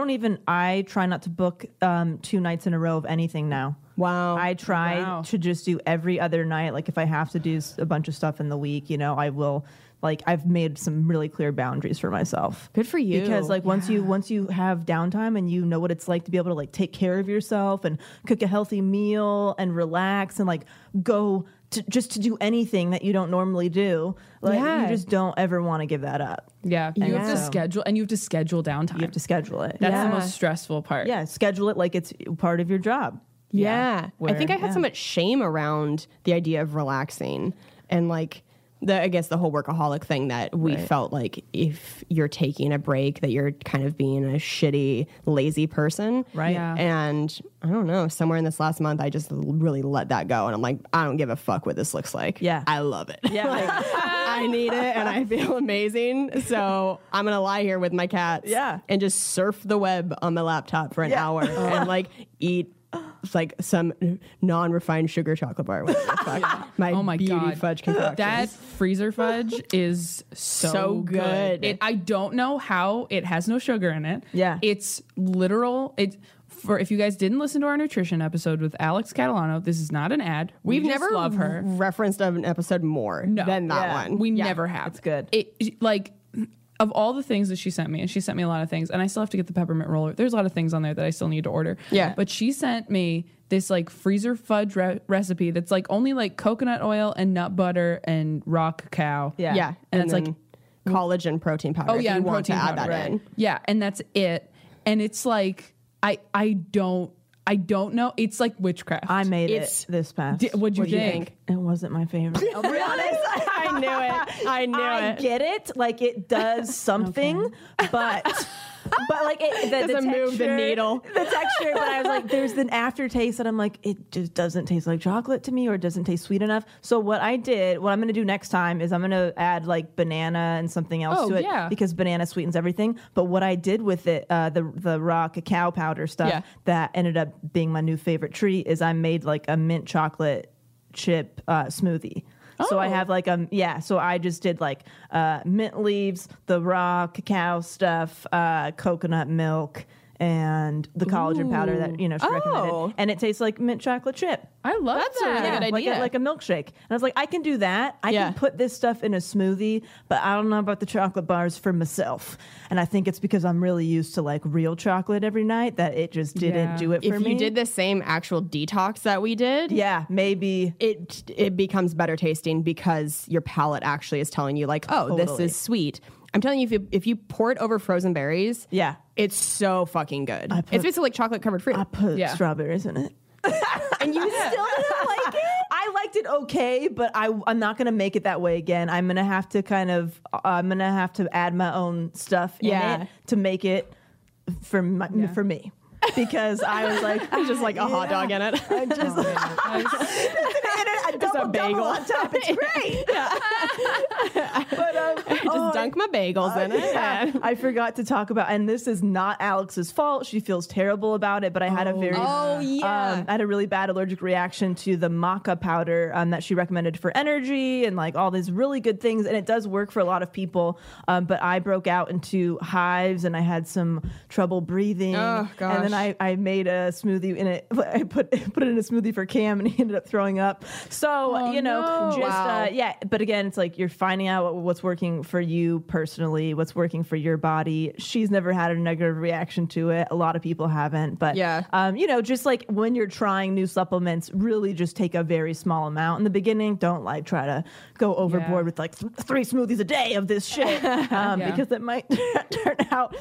Speaker 1: I try not to book 2 nights in a row of anything now.
Speaker 4: Wow.
Speaker 1: I try to just do every other night. Like if I have to do a bunch of stuff in the week, you know, I will. Like I've made some really clear boundaries for myself.
Speaker 4: Good for you.
Speaker 1: Because like once you have downtime and you know what it's like to be able to like take care of yourself and cook a healthy meal and relax and like go to do anything that you don't normally do, like you just don't ever want to give that up.
Speaker 5: Yeah. You have to schedule, and you have to schedule downtime.
Speaker 1: You have to schedule it.
Speaker 5: That's the most stressful part.
Speaker 1: Yeah, schedule it like it's part of your job.
Speaker 4: Yeah. I think I had
Speaker 1: yeah.
Speaker 4: so much shame around the idea of relaxing and like I guess the whole workaholic thing that we felt like if you're taking a break that you're kind of being a shitty, lazy person.
Speaker 1: Right.
Speaker 5: Yeah.
Speaker 4: And I don't know, somewhere in this last month, I just really let that go. And I'm like, I don't give a fuck what this looks like.
Speaker 1: Yeah.
Speaker 4: I love it.
Speaker 1: Yeah.
Speaker 4: Like, I need it and I feel amazing. So I'm going to lie here with my cats and just surf the web on my laptop for an hour and like eat like some non-refined sugar chocolate bar. My beauty fudge concoction.
Speaker 5: That freezer fudge is so
Speaker 4: good.
Speaker 5: I don't know how it has no sugar in it.
Speaker 1: Yeah.
Speaker 5: It's literal. If you guys didn't listen to our nutrition episode with Alex Catalano, this is not an ad.
Speaker 4: We've
Speaker 5: just
Speaker 4: never
Speaker 5: love her.
Speaker 4: referenced an episode more than that one.
Speaker 5: We never have.
Speaker 1: It's good.
Speaker 5: Like, of all the things that she sent me, and she sent me a lot of things, and I still have to get the peppermint roller. There's a lot of things on there that I still need to order.
Speaker 4: Yeah.
Speaker 5: But she sent me this like freezer fudge recipe that's like only like coconut oil and nut butter and raw cacao.
Speaker 1: Yeah.
Speaker 4: Yeah.
Speaker 5: And it's like
Speaker 4: collagen protein powder.
Speaker 5: Oh yeah,
Speaker 4: if you
Speaker 5: and
Speaker 4: want to
Speaker 5: protein
Speaker 4: add
Speaker 5: powder,
Speaker 4: that in.
Speaker 5: Yeah, and that's it. And it's like I don't know. It's like witchcraft.
Speaker 1: I made it this past.
Speaker 5: What'd you think?
Speaker 1: It wasn't my favorite. I'll be honest.
Speaker 4: I knew it. I knew
Speaker 1: I
Speaker 4: it.
Speaker 1: get it. Like it does something, but like it
Speaker 4: Doesn't move the needle.
Speaker 1: The texture. But I was like, there's an aftertaste that I'm like, it just doesn't taste like chocolate to me, or it doesn't taste sweet enough. So what I'm going to do next time is I'm going to add like banana and something else to it because banana sweetens everything. But what I did with it, the raw cacao powder stuff that ended up being my new favorite treat is I made like a mint chocolate chip smoothie. So I have like so I just did like mint leaves, the raw cacao stuff, coconut milk, and the collagen powder that she recommended, and it tastes like mint chocolate chip.
Speaker 5: I love
Speaker 4: That's
Speaker 5: that.
Speaker 4: a really good idea.
Speaker 1: Like a milkshake. And I was like, I can do that. I can put this stuff in a smoothie, but I don't know about the chocolate bars for myself. And I think it's because I'm really used to like real chocolate every night that it just didn't do it for me.
Speaker 4: If you did the same actual detox that we did,
Speaker 1: maybe
Speaker 4: it becomes better tasting because your palate actually is telling you like, oh, this is sweet. I'm telling you, if you pour it over frozen berries, it's so fucking good. It's basically like chocolate covered fruit.
Speaker 1: I put strawberries in it.
Speaker 4: And you still didn't like it?
Speaker 1: I liked it okay, but I'm not gonna make it that way again. I'm gonna have to add my own stuff in it to make it for me. Because I was like,
Speaker 4: I'm just like a hot dog in it.
Speaker 1: I just a double on top. It's great. But
Speaker 4: just dunk my bagels in it.
Speaker 1: I forgot to talk about, and this is not Alex's fault. She feels terrible about it, but I had I had a really bad allergic reaction to the maca powder that she recommended for energy and like all these really good things, and it does work for a lot of people. But I broke out into hives, and I had some trouble breathing.
Speaker 4: Oh gosh.
Speaker 1: And then I made a smoothie in it. I put it in a smoothie for Cam, and he ended up throwing up. So but again, it's like you're finding out what's working for you personally, what's working for your body. She's never had a negative reaction to it. A lot of people haven't, but just like when you're trying new supplements, really just take a very small amount in the beginning. Don't like try to go overboard with like 3 smoothies a day of this shit because that might turn out,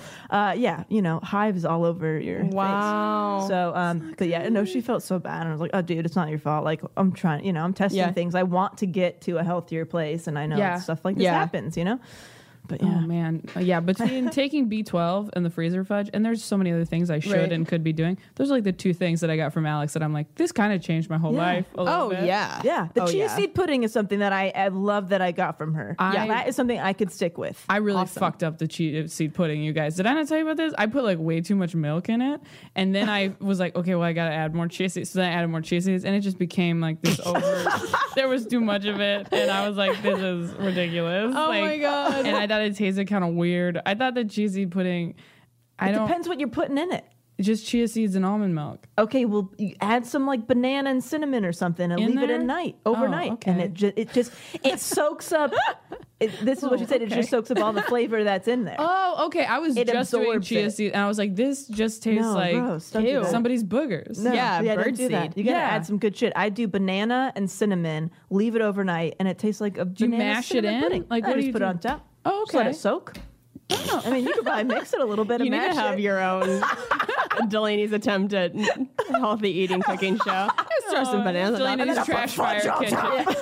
Speaker 1: hives all over your face. So, but she felt so bad, and I was like, oh, dude, it's not your fault. Like, I'm trying, I'm testing things. I want to get to a healthier place, and I know stuff like this happens, But
Speaker 5: oh man, between taking B12 and the freezer fudge, and there's so many other things I should and could be doing. Those are like the 2 things that I got from Alex that I'm like, this kind of changed my whole life a little bit.
Speaker 1: The chia seed pudding is something that I love that I got from her. That is something I could stick with.
Speaker 5: I really fucked up the chia seed pudding, you guys. Did I not tell you about this? I put like way too much milk in it, and then I was like, okay, well, I gotta add more chia seeds. So then I added more chia seeds, and it just became like this there was too much of it, and I was like, this is ridiculous.
Speaker 4: Oh my god!
Speaker 5: And I thought it tasted kind of weird. I thought the chia seed pudding.
Speaker 1: It depends what you're putting in it.
Speaker 5: Just chia seeds and almond milk.
Speaker 1: Okay, well, you add some like banana and cinnamon or something, and leave it overnight, and it soaks up. This is what you said. It just soaks up all the flavor that's in there.
Speaker 5: Oh, okay. I was just doing chia seeds, and I was like, this just tastes like somebody's boogers.
Speaker 1: No,
Speaker 4: bird
Speaker 1: seed. You gotta add some good shit. I do banana and cinnamon, leave it overnight, and it tastes like a banana.
Speaker 5: You mash it in?
Speaker 1: Pudding.
Speaker 5: Like,
Speaker 1: what do you put it on top?
Speaker 5: Oh, okay.
Speaker 1: Just let it soak. I mean, you could probably mix it a little bit.
Speaker 4: You need to have your own Delaney's attempt at healthy eating cooking show. Just throw some bananas on
Speaker 5: Delaney's trash fire kitchen.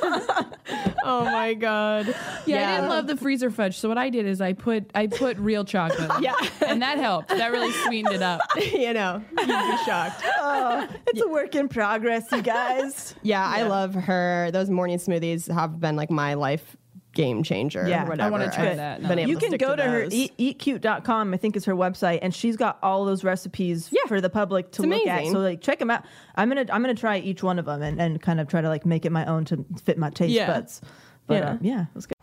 Speaker 4: Oh my god.
Speaker 5: Yeah, I didn't love the freezer fudge. So what I did is I put real chocolate. And that helped. That really sweetened it up.
Speaker 4: You'd be shocked.
Speaker 1: It's a work in progress, you guys.
Speaker 4: I love her. Those morning smoothies have been like my life game changer.
Speaker 1: Yeah,
Speaker 5: I want to try that. No.
Speaker 1: You can go to her eatcute.com, I think is her website, and she's got all those recipes for the public to look at. So like check them out. I'm gonna try each one of them and kind of try to like make it my own to fit my taste buds. But let's go.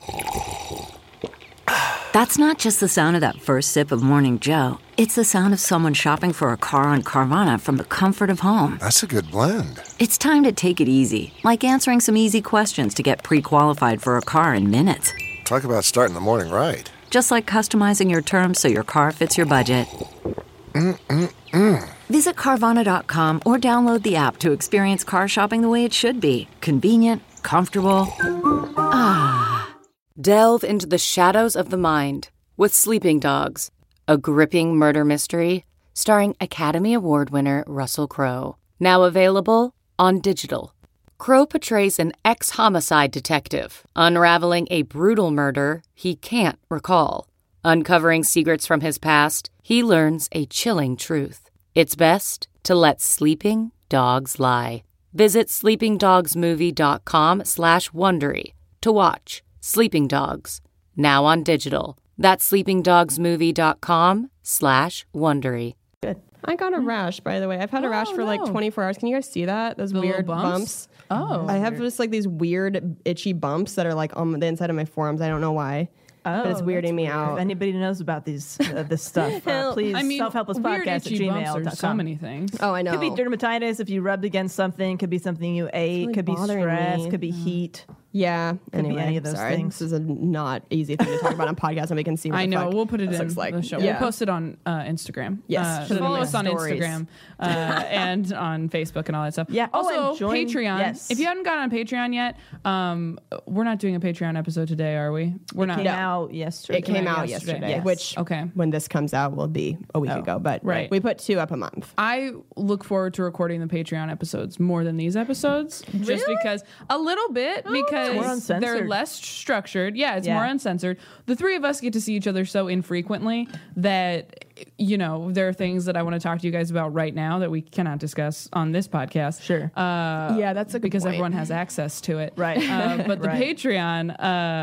Speaker 6: That's not just the sound of that first sip of Morning Joe. It's the sound of someone shopping for a car on Carvana from the comfort of home.
Speaker 7: That's a good blend.
Speaker 6: It's time to take it easy, like answering some easy questions to get pre-qualified for a car in minutes.
Speaker 7: Talk about starting the morning right.
Speaker 6: Just like customizing your terms so your car fits your budget. Visit Carvana.com or download the app to experience car shopping the way it should be. Convenient, comfortable.
Speaker 8: Delve into the shadows of the mind with Sleeping Dogs, a gripping murder mystery starring Academy Award winner Russell Crowe. Now available on digital. Crowe portrays an ex-homicide detective unraveling a brutal murder he can't recall. Uncovering secrets from his past, he learns a chilling truth. It's best to let sleeping dogs lie. Visit sleepingdogsmovie.com/Wondery to watch Sleeping Dogs, now on digital. That's sleepingdogsmovie.com/Wondery.
Speaker 1: Good.
Speaker 4: I got a rash, by the way. I've had a rash for like 24 hours. Can you guys see that? Those weird bumps?
Speaker 5: Oh.
Speaker 4: I have just like these weird itchy bumps that are like on the inside of my forearms. I don't know why. but it's weirding me out.
Speaker 1: If anybody knows about this stuff, please selfhelplesspodcast
Speaker 5: weird
Speaker 1: at
Speaker 5: itchy bumps are
Speaker 1: gmail.com.
Speaker 5: so many things.
Speaker 4: Oh, I know.
Speaker 1: Could be dermatitis if you rubbed against something. Could be something you ate.
Speaker 4: really
Speaker 1: Could be
Speaker 4: bothering
Speaker 1: stress.
Speaker 4: me.
Speaker 1: Could be heat.
Speaker 4: Yeah.
Speaker 1: Could be
Speaker 4: Anyway,
Speaker 1: any of those
Speaker 4: sorry.
Speaker 1: things.
Speaker 4: This is a not easy thing to talk about on podcast, and we can see what
Speaker 5: I
Speaker 4: the
Speaker 5: know.
Speaker 4: fuck
Speaker 5: We'll put it
Speaker 4: this
Speaker 5: in
Speaker 4: looks like.
Speaker 5: the show.
Speaker 4: Yeah.
Speaker 5: We'll post it on Instagram.
Speaker 4: Yes, put it in
Speaker 5: follow
Speaker 4: the
Speaker 5: us on
Speaker 4: stories.
Speaker 5: Instagram and on Facebook and all that stuff.
Speaker 1: Yeah. Oh,
Speaker 5: Also,
Speaker 1: and join-
Speaker 5: Patreon.
Speaker 1: yes.
Speaker 5: If you haven't gotten on Patreon yet, we're not doing a Patreon episode today, are we? We're not.
Speaker 1: Came out yesterday.
Speaker 4: It came out
Speaker 5: yesterday.
Speaker 4: yesterday,
Speaker 1: Yes.
Speaker 4: which
Speaker 5: Okay.
Speaker 4: when this comes out will be a week ago. But
Speaker 5: right.
Speaker 4: we put 2 up a month.
Speaker 5: I look forward to recording the Patreon episodes more than these episodes, just because a little bit
Speaker 1: more
Speaker 5: because
Speaker 1: uncensored.
Speaker 5: they're less structured. Yeah, it's
Speaker 1: Yeah.
Speaker 5: more uncensored. The three of us get to see each other so infrequently that there are things that I want to talk to you guys about right now that we cannot discuss on this podcast.
Speaker 1: Sure.
Speaker 4: Yeah, that's a good
Speaker 5: because
Speaker 4: point.
Speaker 5: everyone has access to it.
Speaker 1: Right.
Speaker 5: But the
Speaker 1: Right.
Speaker 5: Patreon,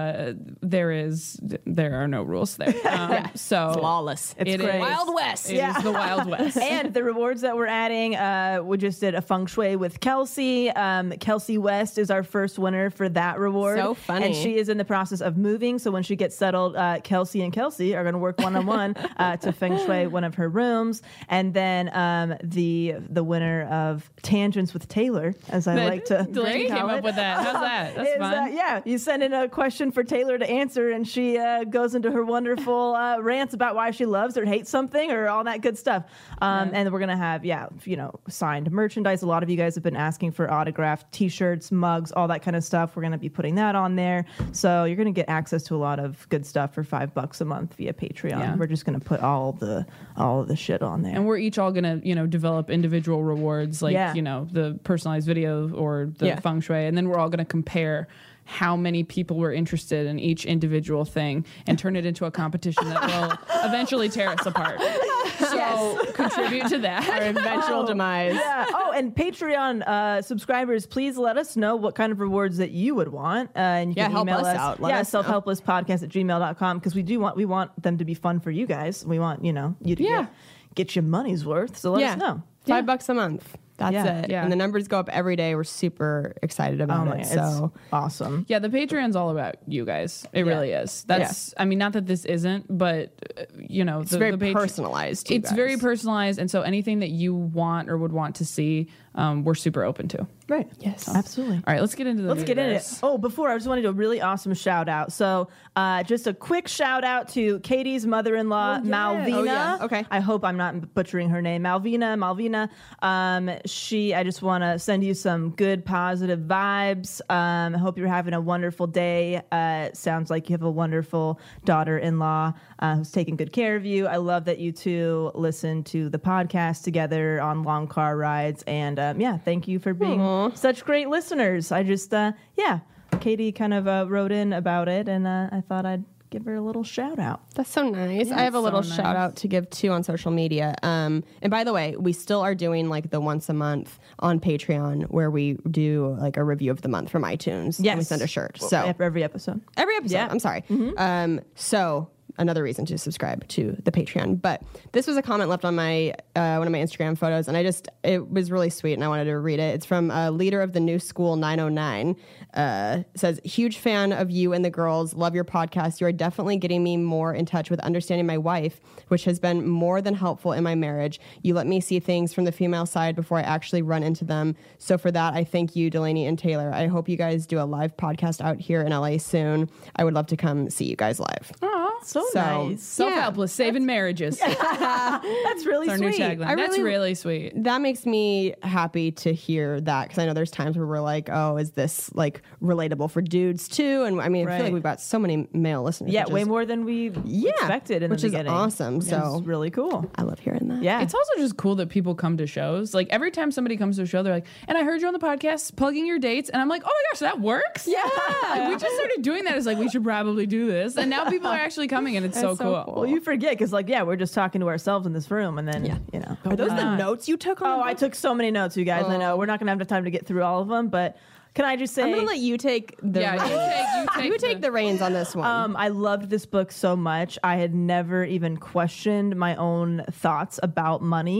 Speaker 5: there are no rules there. So
Speaker 4: Flawless.
Speaker 1: It's
Speaker 5: it
Speaker 1: great.
Speaker 5: is-
Speaker 4: Wild West.
Speaker 5: It is the Wild West.
Speaker 1: And the rewards that we're adding, we just did a feng shui with Kelsey. Kelsey West is our first winner for that reward.
Speaker 4: So funny.
Speaker 1: And she is in the process of moving. So when she gets settled, Kelsey and Kelsey are going to work one-on-one to feng shui one of her rooms. And then the winner of Tangents with Taylor, as I like to
Speaker 5: Delaney came
Speaker 1: call
Speaker 5: up
Speaker 1: it,
Speaker 5: with that. How's that? That's
Speaker 1: is,
Speaker 5: fun.
Speaker 1: yeah, you send in a question for Taylor to answer, and she goes into her wonderful rants about why she loves or hates something or all that good stuff. And we're gonna have signed merchandise. A lot of you guys have been asking for autographed T-shirts, mugs, all that kind of stuff. We're gonna be putting that on there, so you're gonna get access to a lot of good stuff for $5 a month via Patreon.
Speaker 5: Yeah.
Speaker 1: We're just gonna put all of the shit on there.
Speaker 5: And we're each all gonna, develop individual rewards, like
Speaker 1: Yeah.
Speaker 5: the personalized video or the feng shui, and then we're all gonna compare how many people were interested in each individual thing and turn it into a competition that will eventually tear us apart. So contribute to that.
Speaker 4: Our eventual demise.
Speaker 1: Yeah. Oh, and Patreon subscribers, please let us know what kind of rewards that you would want. And you can
Speaker 4: help
Speaker 1: email
Speaker 4: us
Speaker 1: us
Speaker 4: out. Let us know.
Speaker 1: selfhelplesspodcast@gmail.com, because we want them to be fun for you guys. We want, you to get your money's worth. So let us know.
Speaker 4: $5 a month. That's
Speaker 1: Yeah.
Speaker 4: it.
Speaker 5: Yeah.
Speaker 4: And the numbers go up every day. We're super excited about it.
Speaker 1: It's
Speaker 4: So
Speaker 1: awesome.
Speaker 5: Yeah, the Patreon's all about you guys. It really is. That's, I mean, not that this isn't, but
Speaker 4: it's very personalized. to you
Speaker 5: It's
Speaker 4: guys.
Speaker 5: very personalized, and so anything that you want or would want to see, we're super open to.
Speaker 1: Right.
Speaker 4: Yes.
Speaker 1: Absolutely.
Speaker 5: All right, let's get into the
Speaker 1: Let's get into it.
Speaker 5: Metaverse.
Speaker 1: Oh, before, I just want to do a really awesome shout out. So, just a quick shout out to Katie's mother-in-law, Malvina.
Speaker 4: Oh, yeah. Okay.
Speaker 1: I hope I'm not butchering her name. Malvina. I just want to send you some good, positive vibes. I hope you're having a wonderful day. Sounds like you have a wonderful daughter-in-law who's taking good care of you. I love that you two listen to the podcast together on long car rides. And thank you for being such great listeners. I just, Katie kind of wrote in about it, and I thought I'd give her a little shout out.
Speaker 4: That's so nice. I have a little shout out to give too on social media. And by the way, we still are doing like the once a month on Patreon where we do like a review of the month from iTunes.
Speaker 1: Yes.
Speaker 4: And we send a shirt. So
Speaker 1: Every episode.
Speaker 4: every episode.
Speaker 1: Yeah.
Speaker 4: I'm sorry. So another reason to subscribe to the Patreon. But this was a comment left on my one of my Instagram photos, and it was really sweet, and I wanted to read it. It's from a leader of the New School 909. Says, huge fan of you and the girls. Love your podcast. You are definitely getting me more in touch with understanding my wife, which has been more than helpful in my marriage. You let me see things from the female side before I actually run into them. So for that, I thank you, Delaney and Taylor. I hope you guys do a live podcast out here in LA soon. I would love to come see you guys live.
Speaker 1: So
Speaker 4: So-
Speaker 1: nice.
Speaker 5: Self-helpless, saving marriages.
Speaker 1: That's really
Speaker 5: That's our new
Speaker 1: sweet.
Speaker 5: tagline. That's really sweet.
Speaker 4: That makes me happy to hear that, because I know there's times where we're like, oh, is this like relatable for dudes too? And I mean, I feel like
Speaker 1: Right.
Speaker 4: we've got so many male listeners.
Speaker 1: Yeah,
Speaker 4: which
Speaker 1: way
Speaker 4: is-
Speaker 1: more than we expected in
Speaker 4: which
Speaker 1: the
Speaker 4: is
Speaker 1: beginning.
Speaker 4: awesome. So
Speaker 1: It's really cool.
Speaker 4: I love hearing that.
Speaker 1: Yeah.
Speaker 5: It's also just cool that people come to shows. Like every time somebody comes to a show, they're like, and I heard you on the podcast plugging your dates. And I'm like, oh my gosh, that works? Yeah. Like, we just started doing that. It's like, we should probably do this. And now people are actually coming, and it's so cool.
Speaker 1: Well, you forget, because we're just talking to ourselves in this room, and then,
Speaker 4: Are those the notes you took on?
Speaker 1: Oh,
Speaker 4: the
Speaker 1: I
Speaker 4: book?
Speaker 1: took so many notes, you guys. I know we're not going to have the time to get through all of them, but can I just say,
Speaker 4: I'm gonna let you take the reins. You take the reins on this one.
Speaker 1: I loved this book so much. I had never even questioned my own thoughts about money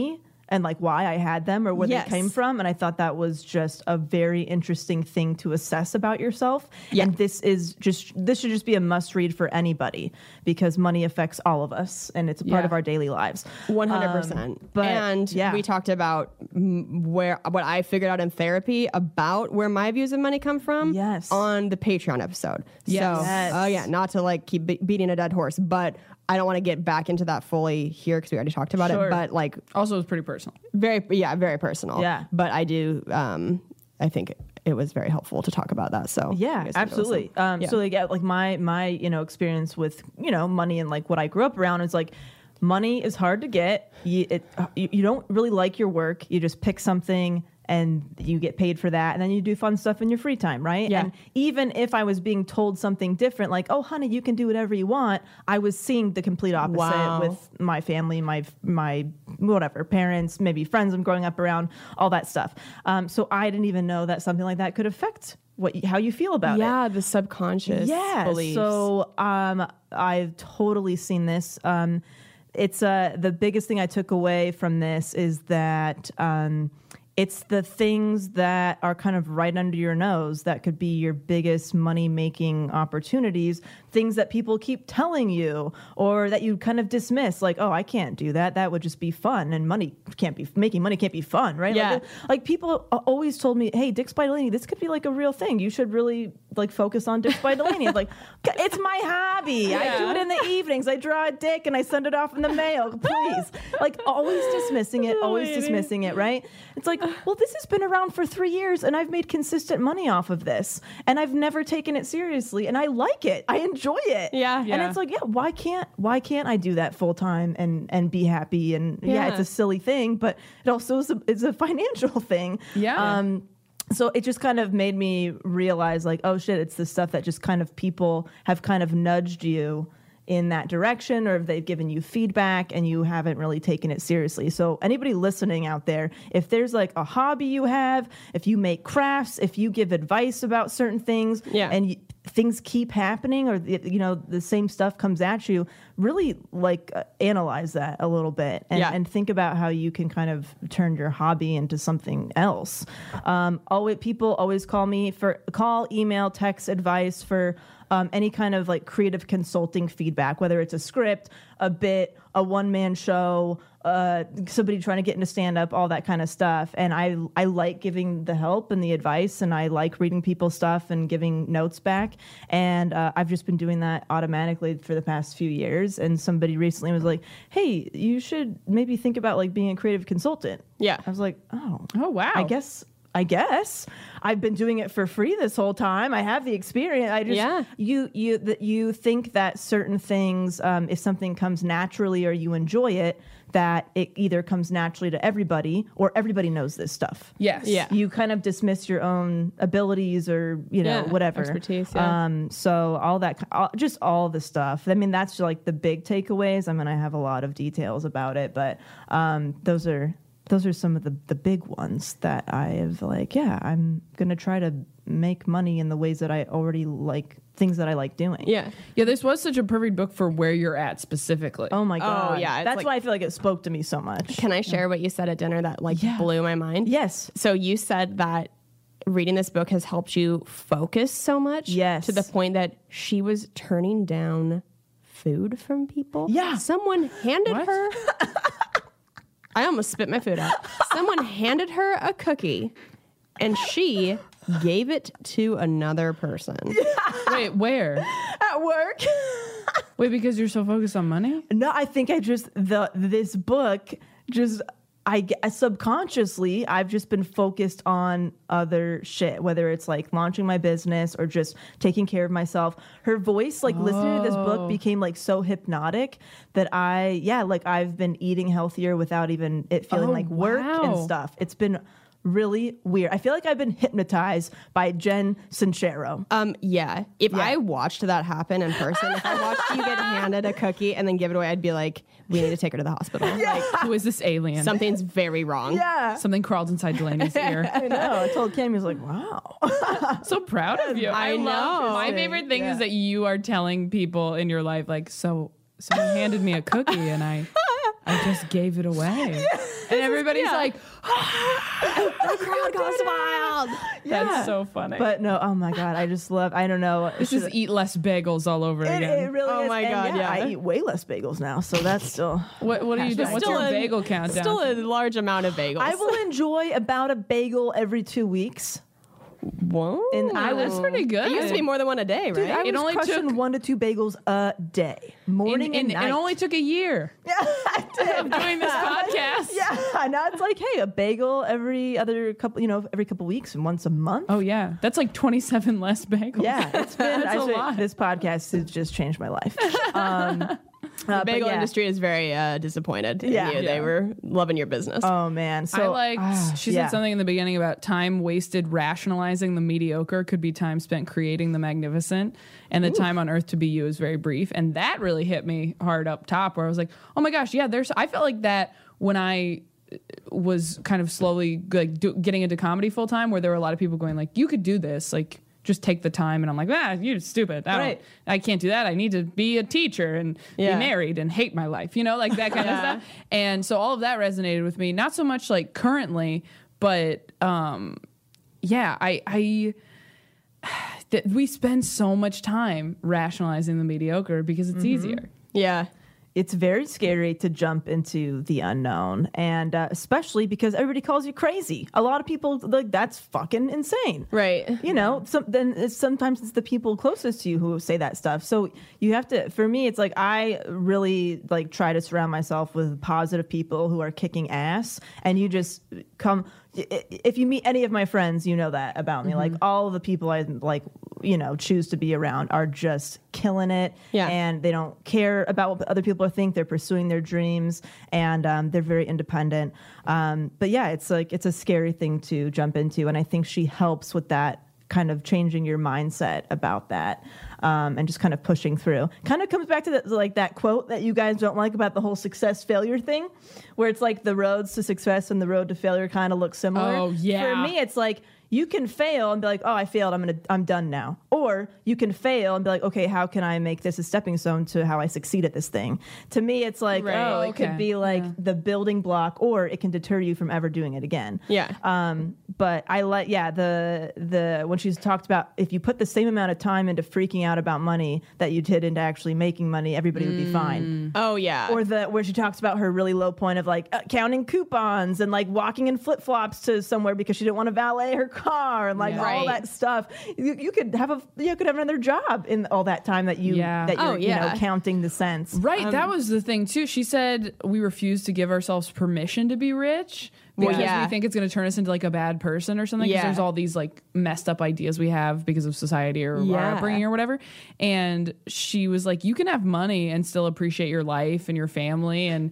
Speaker 1: and like why I had them or where
Speaker 4: Yes.
Speaker 1: they came from. And I thought that was just a very interesting thing to assess about yourself.
Speaker 4: Yeah.
Speaker 1: And this should just be a must read for anybody because money affects all of us and it's a part
Speaker 5: Yeah.
Speaker 1: of our daily lives.
Speaker 4: 100%.
Speaker 1: But,
Speaker 4: and
Speaker 1: yeah.
Speaker 4: we talked about what I figured out in therapy about where my views of money come from.
Speaker 1: Yes.
Speaker 4: On the Patreon episode.
Speaker 5: Yes.
Speaker 4: So,
Speaker 1: Yes.
Speaker 4: oh yeah, not to like keep beating a dead horse, but I don't want to get back into that fully here because we already talked about
Speaker 1: Sure.
Speaker 4: it. But like
Speaker 5: Also, it's pretty personal.
Speaker 4: very personal.
Speaker 1: Yeah.
Speaker 4: But I do. I think it was very helpful to talk about that. So
Speaker 1: Yeah,
Speaker 4: you guys can go
Speaker 1: absolutely.
Speaker 4: listen.
Speaker 1: So like, yeah, like my experience with money and like what I grew up around is like money is hard to get. You don't really like your work. You just pick something and you get paid for that, and then you do fun stuff in your free time, right?
Speaker 4: Yeah.
Speaker 1: And even if I was being told something different, like, "Oh, honey, you can do whatever you want," I was seeing the complete opposite
Speaker 4: Wow.
Speaker 1: with my family, my whatever parents, maybe friends I'm growing up around, all that stuff. So I didn't even know that something like that could affect how you feel about it.
Speaker 4: Yeah, the subconscious beliefs.
Speaker 1: So I've totally seen this. It's the biggest thing I took away from this is that it's the things that are kind of right under your nose that could be your biggest money-making opportunities, things that people keep telling you or that you kind of dismiss, like, oh, I can't do that. That would just be fun, and making money can't be fun, right?
Speaker 4: Yeah.
Speaker 1: Like people always told me, hey, Dick Spidolini, this could be like a real thing. You should really like focus on Dick Spidolini. Like, it's my hobby. I do it in the evenings. I draw a dick and I send it off in the mail. Please. Like always dismissing it, right? It's like, well, this has been around for 3 years and I've made consistent money off of this and I've never taken it seriously and I like it. I enjoy it.
Speaker 4: Yeah.
Speaker 1: And
Speaker 5: Yeah.
Speaker 1: it's like, yeah, why can't I do that full time and be happy? And yeah, it's
Speaker 4: Yeah.
Speaker 1: a silly thing, but it also is a financial thing.
Speaker 5: Yeah.
Speaker 1: So it just kind of made me realize like, oh shit, it's the stuff that just kind of people have kind of nudged you in that direction, or if they've given you feedback and you haven't really taken it seriously. So anybody listening out there, if there's like a hobby you have, if you make crafts, if you give advice about certain things,
Speaker 4: Yeah.
Speaker 1: and things keep happening, or the same stuff comes at you, really like analyze that a little bit and think about how you can kind of turn your hobby into something else. People always call, email, text advice for any kind of like creative consulting feedback, whether it's a script, a bit, a one-man show, somebody trying to get into stand-up, all that kind of stuff. And I like giving the help and the advice, and I like reading people's stuff and giving notes back. And I've just been doing that automatically for the past few years. And somebody recently was like, hey, you should maybe think about like being a creative consultant.
Speaker 4: Yeah.
Speaker 1: I was like, oh
Speaker 5: wow.
Speaker 1: I guess I've been doing it for free this whole time. I have the experience. I just, you think that certain things, if something comes naturally or you enjoy it, that it either comes naturally to everybody or everybody knows this stuff.
Speaker 5: Yes.
Speaker 4: Yeah.
Speaker 1: You kind of dismiss your own abilities or, whatever.
Speaker 4: Expertise, yeah.
Speaker 1: So just all the stuff. I mean, that's like the big takeaways. I mean, I have a lot of details about it, but those are some of the big ones that I have like, yeah, I'm going to try to make money in the ways that I already like, things that I like doing.
Speaker 4: Yeah.
Speaker 5: Yeah, this was such a perfect book for where you're at specifically.
Speaker 1: Oh my God.
Speaker 4: yeah, it's
Speaker 1: That's
Speaker 4: like-
Speaker 1: why I feel like it spoke to me so much.
Speaker 4: Can I share what you said at dinner that like blew my mind?
Speaker 1: Yes.
Speaker 4: So you said that reading this book has helped you focus so much.
Speaker 1: Yes.
Speaker 4: To the point that she was turning down food from people.
Speaker 1: Yeah.
Speaker 4: Someone handed
Speaker 5: What?
Speaker 4: her. I almost spit my food out. Someone handed her a cookie and she gave it to another person.
Speaker 5: Wait, where?
Speaker 1: At work.
Speaker 5: Wait, because you're so focused on money?
Speaker 1: No, I think this book just, subconsciously, I've just been focused on other shit, whether it's like launching my business or just taking care of myself. Her voice, like listening to this book became like so hypnotic that I've been eating healthier without even it feeling like work and
Speaker 5: wow.
Speaker 1: stuff. It's been really weird. I feel like I've been hypnotized by Jen Sincero.
Speaker 4: Yeah. If I watched that happen in person, if I watched you get handed a cookie and then give it away, I'd be like, we need to take her to the hospital. Like,
Speaker 5: Who is this alien?
Speaker 4: something's very wrong.
Speaker 1: Yeah.
Speaker 5: Something crawled inside Delaney's ear.
Speaker 1: I know. I told Kim, he was like, wow.
Speaker 5: So proud of you.
Speaker 4: I know.
Speaker 5: My favorite thing is that you are telling people in your life, like, so someone handed me a cookie and I just gave it away. and everybody's like,
Speaker 4: the crowd goes wild.
Speaker 5: that's so funny.
Speaker 1: But no, oh my God, I just love, I don't know.
Speaker 5: this is eat less bagels all over again.
Speaker 1: It really
Speaker 4: Oh
Speaker 1: is.
Speaker 4: my
Speaker 1: And
Speaker 4: God, yeah.
Speaker 1: I eat way less bagels now, so that's still.
Speaker 5: What are you doing? What's your bagel countdown?
Speaker 4: Still a large amount of bagels.
Speaker 1: I will enjoy about a bagel every 2 weeks.
Speaker 4: Whoa.
Speaker 1: And I
Speaker 5: That's
Speaker 1: was
Speaker 5: pretty good.
Speaker 4: It used to be more than one a day, right?
Speaker 1: Dude, I
Speaker 5: It
Speaker 1: was
Speaker 5: only
Speaker 1: crushing
Speaker 5: took-
Speaker 1: 1 to 2 bagels a day, morning and night.
Speaker 5: It only took a year
Speaker 1: Yeah, I did.
Speaker 5: of doing this podcast.
Speaker 1: Yeah, now it's like, hey, a bagel every couple weeks and once a month.
Speaker 5: Oh yeah, that's like 27 less bagels.
Speaker 1: Yeah, it's been.
Speaker 5: That's a lot.
Speaker 1: This podcast has just changed my life.
Speaker 4: The bagel
Speaker 1: yeah.
Speaker 4: industry is very disappointed in
Speaker 1: Yeah.
Speaker 4: you. They were loving your business.
Speaker 1: Oh man, so
Speaker 5: I liked. She
Speaker 1: yeah.
Speaker 5: said something in the beginning about time wasted rationalizing the mediocre could be time spent creating the magnificent, and the time on earth to be you is very brief. And that really hit me hard up top, where I was like, oh my gosh, yeah. I felt like that when I was kind of slowly like getting into comedy full time, where there were a lot of people going like, you could do this, like. Just take the time, and I'm like, you're stupid. I can't do that. I need to be a teacher and be married and hate my life, like that kind of stuff. And so all of that resonated with me. Not so much like currently, but we spend so much time rationalizing the mediocre because it's easier.
Speaker 4: Yeah.
Speaker 1: It's very scary to jump into the unknown, and especially because everybody calls you crazy. A lot of people like that's fucking insane,
Speaker 4: Right.
Speaker 1: Sometimes it's the people closest to you who say that stuff. So you have to. For me, it's like I really like try to surround myself with positive people who are kicking ass, and you just come. If you meet any of my friends, you know that about me. Like all of the people I like, choose to be around are just killing it.
Speaker 4: Yeah.
Speaker 1: And they don't care about what other people think. They're pursuing their dreams, and they're very independent. But yeah, it's like it's a scary thing to jump into, and I think she helps with that kind of changing your mindset about that, and just kind of pushing through. Kind of comes back to that quote that you guys don't like about the whole success failure thing, where it's like the roads to success and the road to failure kind of look similar.
Speaker 5: Oh, yeah.
Speaker 1: For me, it's like you can fail and be like, oh, I failed. I'm done now. Or you can fail and be like, okay, how can I make this a stepping stone to how I succeed at this thing? To me, it's like,
Speaker 5: Right.
Speaker 1: it could be like the building block, or it can deter you from ever doing it again.
Speaker 4: Yeah.
Speaker 1: But I like, the when she's talked about if you put the same amount of time into freaking out about money that you did into actually making money, everybody would be fine.
Speaker 4: Oh, yeah.
Speaker 1: Or where she talks about her really low point of like counting coupons and like walking in flip flops to somewhere because she didn't want to valet her car and like all
Speaker 4: Right.
Speaker 1: that stuff. You could have another job in all that time that you're counting the cents.
Speaker 5: Right, that was the thing too. She said we refuse to give ourselves permission to be rich because
Speaker 4: Yeah.
Speaker 5: we think it's going to turn us into like a bad person or something. Because
Speaker 4: Yeah.
Speaker 5: there's all these like messed up ideas we have because of society or our
Speaker 4: Yeah.
Speaker 5: upbringing or whatever. And she was like, you can have money and still appreciate your life and your family and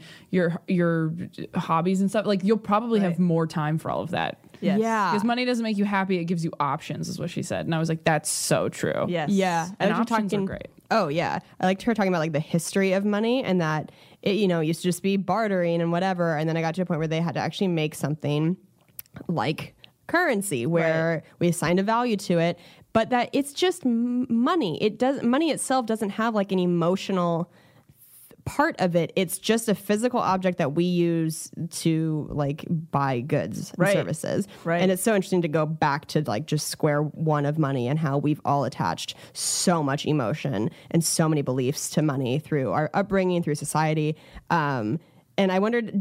Speaker 5: your hobbies and stuff. Like you'll probably have more time for all of that.
Speaker 1: Yes.
Speaker 4: Yeah.
Speaker 5: Because money doesn't make you happy; it gives you options, is what she said. And I was like, "That's so true."
Speaker 1: Yes.
Speaker 4: Yeah. I
Speaker 5: And
Speaker 4: liked her
Speaker 5: options are great.
Speaker 4: Oh, yeah. I liked her talking about like the history of money and that it, used to just be bartering and whatever. And then I got to a point where they had to actually make something like currency where we assigned a value to it, but that it's just money. Money itself doesn't have like an emotional part of it. It's just a physical object that we use to like buy goods and services.
Speaker 1: Right.
Speaker 4: And it's so interesting to go back to like just square one of money and how we've all attached so much emotion and so many beliefs to money through our upbringing, through society. And I wondered,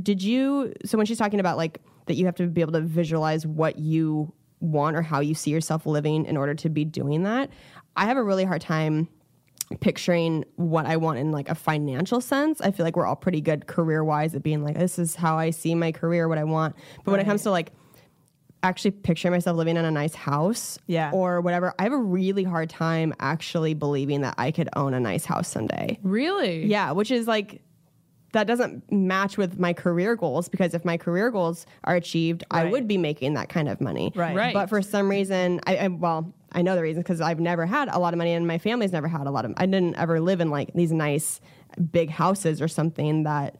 Speaker 4: so when she's talking about like that you have to be able to visualize what you want or how you see yourself living in order to be doing that, I have a really hard time picturing what I want in like a financial sense. I feel like we're all pretty good career wise at being like, this is how I see my career, what I want. But when it comes to like actually picturing myself living in a nice house or whatever, I have a really hard time actually believing that I could own a nice house someday.
Speaker 5: Really?
Speaker 4: Yeah, which is like, that doesn't match with my career goals, because if my career goals are achieved, I would be making that kind of money.
Speaker 1: Right.
Speaker 4: But for some reason, I know the reason, because I've never had a lot of money and my family's never had a lot of, I didn't ever live in like these nice big houses or something that,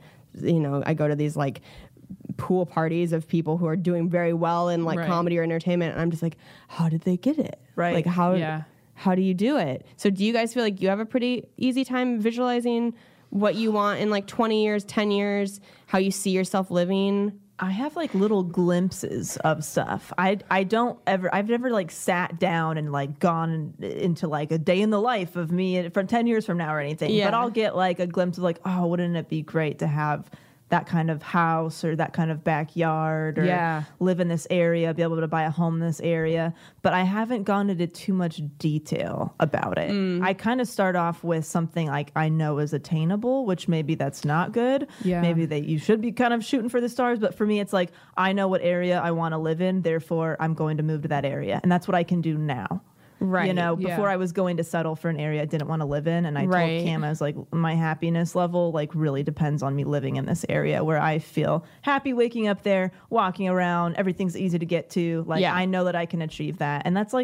Speaker 4: I go to these like pool parties of people who are doing very well in like comedy or entertainment. And I'm just like, how did they get it?
Speaker 1: Right.
Speaker 4: Like how do you do it? So do you guys feel like you have a pretty easy time visualizing what you want in like 20 years, 10 years, how you see yourself living?
Speaker 1: I have like little glimpses of stuff. I've never like sat down and like gone into like a day in the life of me from 10 years from now or anything.
Speaker 4: Yeah.
Speaker 1: But I'll get like a glimpse of like, oh, wouldn't it be great to have that kind of house or that kind of backyard or live in this area, be able to buy a home in this area. But I haven't gone into too much detail about it. I kind of start off with something like I know is attainable, which maybe that's not good.
Speaker 5: Yeah.
Speaker 1: Maybe you should be kind of shooting for the stars. But for me, it's like I know what area I want to live in. Therefore, I'm going to move to that area. And that's what I can do now.
Speaker 4: Right.
Speaker 1: You know,
Speaker 5: Yeah.
Speaker 1: before I was going to settle for an area I didn't want to live in. And I
Speaker 4: Right.
Speaker 1: told Cam, I was like, my happiness level like really depends on me living in this area where I feel happy waking up there, walking around, everything's easy to get to. Like,
Speaker 4: Yeah.
Speaker 1: I know that I can achieve that. And that's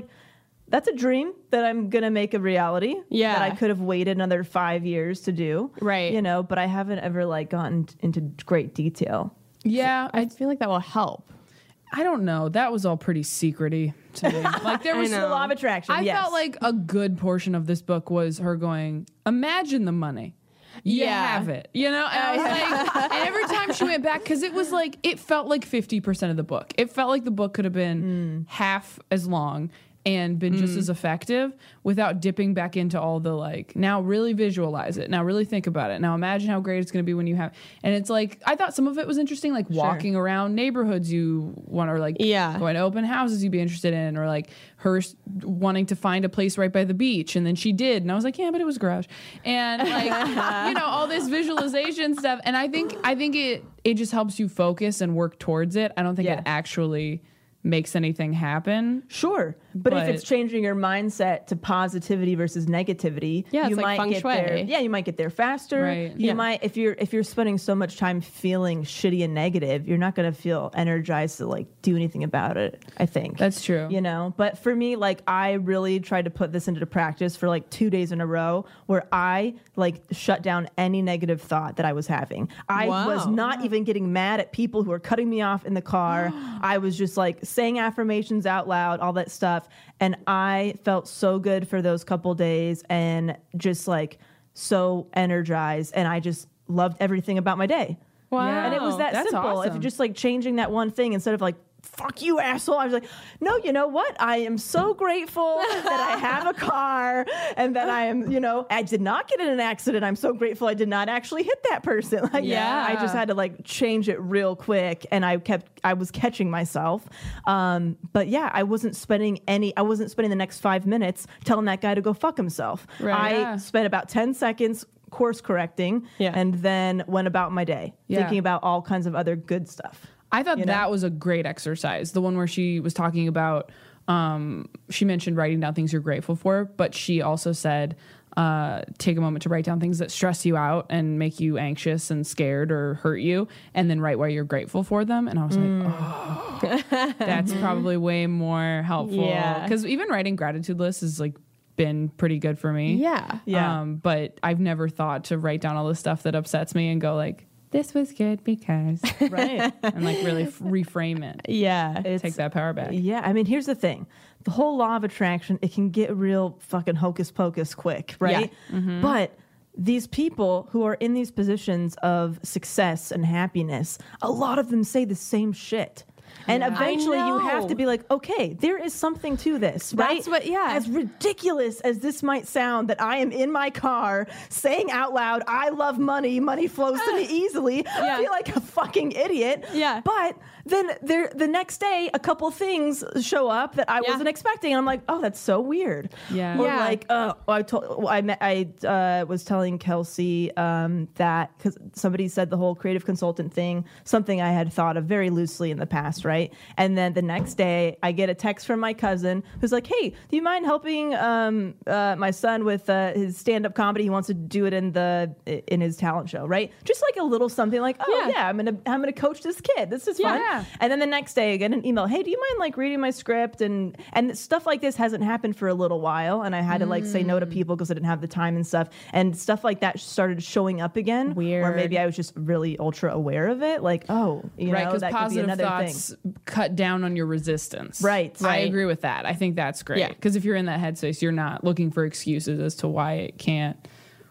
Speaker 1: a dream that I'm going to make a reality.
Speaker 4: Yeah.
Speaker 1: That I could have waited another 5 years to do.
Speaker 4: Right.
Speaker 1: You know, but I haven't ever like gotten into great detail.
Speaker 5: Yeah,
Speaker 4: I feel like that will help.
Speaker 5: I don't know. That was all pretty secrety to me. Like there was
Speaker 4: I
Speaker 1: The
Speaker 4: know.
Speaker 1: law of attraction.
Speaker 5: I
Speaker 1: yes.
Speaker 5: felt like a good portion of this book was her going, imagine the money. You
Speaker 4: Yeah.
Speaker 5: have it. You know? And I was like, and every time she went back, because it was like, it felt like 50% of the book. It felt like the book could have been half as long and been just as effective without dipping back into all the like, now really visualize it. Now really think about it. Now imagine how great it's going to be when you have, and it's like, I thought some of it was interesting, like walking around neighborhoods you want, or like going to open houses you'd be interested in, or like her wanting to find a place right by the beach. And then she did. And I was like, yeah, but it was a garage. And like, you know, all this visualization stuff. And I think it just helps you focus and work towards it. I don't think it actually makes anything happen.
Speaker 1: Sure. But if
Speaker 5: But-
Speaker 1: it's changing your mindset to positivity versus negativity,
Speaker 4: Yeah,
Speaker 1: you
Speaker 4: it's like
Speaker 1: might
Speaker 4: feng
Speaker 1: get
Speaker 4: shui.
Speaker 1: there. Yeah, you might get there faster.
Speaker 5: Right.
Speaker 1: You
Speaker 4: Yeah.
Speaker 1: might if you're spending so much time feeling shitty and negative, you're not going to feel energized to like do anything about it, I think.
Speaker 5: That's true.
Speaker 1: You know, but for me, like I really tried to put this into practice for like 2 days in a row where I like shut down any negative thought that I was having. I was
Speaker 4: Wow.
Speaker 1: not even getting mad at people who were cutting me off in the car. I was just like saying affirmations out loud, all that stuff. And I felt so good for those couple days and just like so energized. And I just loved everything about my day.
Speaker 4: Wow.
Speaker 1: And it was that
Speaker 5: That's
Speaker 1: simple.
Speaker 5: awesome.
Speaker 1: If just like changing that one thing instead of like, fuck you, asshole. I was like, no, you know what? I am so grateful that I have a car and that I am, you know, I did not get in an accident. I'm so grateful I did not actually hit that person. Like,
Speaker 4: Yeah.
Speaker 1: I just had to like change it real quick. And I was catching myself. But yeah, I wasn't spending the next 5 minutes telling that guy to go fuck himself.
Speaker 4: Right.
Speaker 1: I spent about 10 seconds course correcting and then went about my day thinking about all kinds of other good stuff.
Speaker 5: I thought
Speaker 1: You know?
Speaker 5: that was a great exercise. The one where she was talking about, she mentioned writing down things you're grateful for, but she also said, take a moment to write down things that stress you out and make you anxious and scared or hurt you, and then write why you're grateful for them. And I was like, oh, that's probably way more helpful.
Speaker 4: Yeah.
Speaker 5: Because even writing gratitude lists has like been pretty good for me.
Speaker 4: Yeah.
Speaker 1: Yeah.
Speaker 5: But I've never thought to write down all the stuff that upsets me and go like, this was good because,
Speaker 1: Right.
Speaker 5: and like really reframe it.
Speaker 4: Yeah.
Speaker 5: Take that power back.
Speaker 1: Yeah, I mean, here's the thing. The whole law of attraction, it can get real fucking hocus pocus quick, right? But these people who are in these positions of success and happiness, a lot of them say the same shit. And eventually you have
Speaker 4: know.
Speaker 1: to be like, okay, there is something to this, right?
Speaker 4: That's what- yeah.
Speaker 1: As ridiculous as this might sound, that I am in my car saying out loud, I love money, money flows to me easily. I feel like a fucking idiot.
Speaker 4: Yeah.
Speaker 1: But then the next day, a couple things show up that I wasn't expecting. And I'm like, oh, that's so weird.
Speaker 5: Yeah.
Speaker 1: Or
Speaker 4: Yeah.
Speaker 1: like, I was telling Kelsey that because somebody said the whole creative consultant thing, something I had thought of very loosely in the past, right? And then the next day, I get a text from my cousin who's like, hey, do you mind helping my son with his stand-up comedy? He wants to do it in his talent show, right? Just like a little something like, oh yeah, I'm gonna coach this kid. This is fun.
Speaker 5: Yeah.
Speaker 1: And then the next day, I get an email. Hey, do you mind like reading my script? And stuff like this hasn't happened for a little while, and I had to like say no to people because I didn't have the time and stuff. And stuff like that started showing up again. Or
Speaker 4: Weird.
Speaker 1: maybe I was just really ultra aware of it. Like, oh, you
Speaker 5: Right,
Speaker 1: know,
Speaker 5: because
Speaker 1: that could be
Speaker 5: positive
Speaker 1: another
Speaker 5: thoughts
Speaker 1: thing.
Speaker 5: cut down on your resistance.
Speaker 1: Right.
Speaker 5: I
Speaker 1: Right.
Speaker 5: agree with that. I think that's great.
Speaker 4: Yeah.
Speaker 5: Because if you're in that headspace, you're not looking for excuses as to why it can't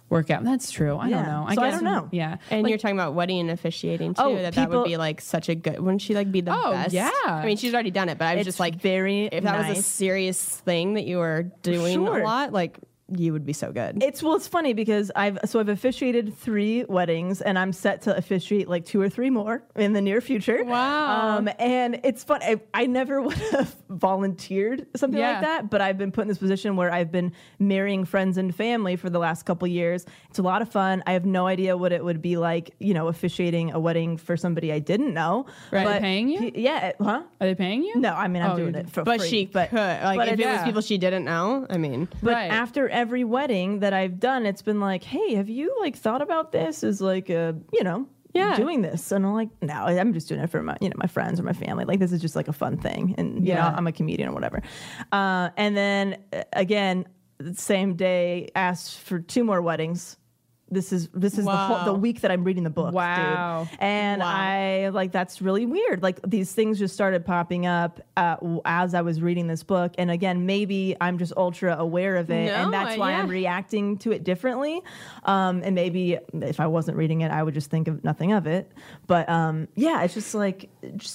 Speaker 5: work out. That's true. I don't know.
Speaker 1: So I don't know.
Speaker 5: Yeah.
Speaker 4: And you're talking about wedding and officiating too.
Speaker 1: Oh,
Speaker 4: that
Speaker 1: people-
Speaker 4: would be like such a good. Wouldn't she like be the best?
Speaker 5: yeah.
Speaker 4: I mean, she's already done it, but I was
Speaker 1: It's
Speaker 4: just like,
Speaker 1: very
Speaker 4: if that was a
Speaker 1: nice.
Speaker 4: serious thing that you were doing
Speaker 1: Sure.
Speaker 4: a lot, like you would be so good.
Speaker 1: It's funny because I've officiated 3 weddings and I'm set to officiate like 2 or 3 more in the near future.
Speaker 4: Wow.
Speaker 1: And it's fun. I never would have volunteered something
Speaker 5: Yeah.
Speaker 1: like that, but I've been put in this position where I've been marrying friends and family for the last couple years. It's a lot of fun. I have no idea what it would be like, officiating a wedding for somebody I didn't know.
Speaker 5: Right. Are they
Speaker 1: But
Speaker 5: paying you?
Speaker 1: Yeah. Huh?
Speaker 5: Are they paying you?
Speaker 1: No, I mean, I'm
Speaker 5: Oh,
Speaker 1: doing
Speaker 5: you're
Speaker 1: it for
Speaker 4: but
Speaker 1: free.
Speaker 4: she could. Like
Speaker 1: but
Speaker 4: if it was
Speaker 5: yeah.
Speaker 4: people she didn't know, I mean.
Speaker 1: But
Speaker 5: Right.
Speaker 1: after every wedding that I've done, it's been like, hey, have you like thought about this as like
Speaker 4: Yeah.
Speaker 1: doing this? And I'm like, no, I'm just doing it for my friends or my family. Like this is just like a fun thing, and you know, I'm a comedian or whatever. And then again, the same day, asked for 2 more weddings. This is
Speaker 4: Wow.
Speaker 1: the week that I'm reading the book.
Speaker 5: Wow.
Speaker 1: Dude. And I like, that's really weird. Like these things just started popping up as I was reading this book. And again, maybe I'm just ultra aware of it. And that's why I'm reacting to it differently. And maybe if I wasn't reading it, I would just think of nothing of it. But it's just like,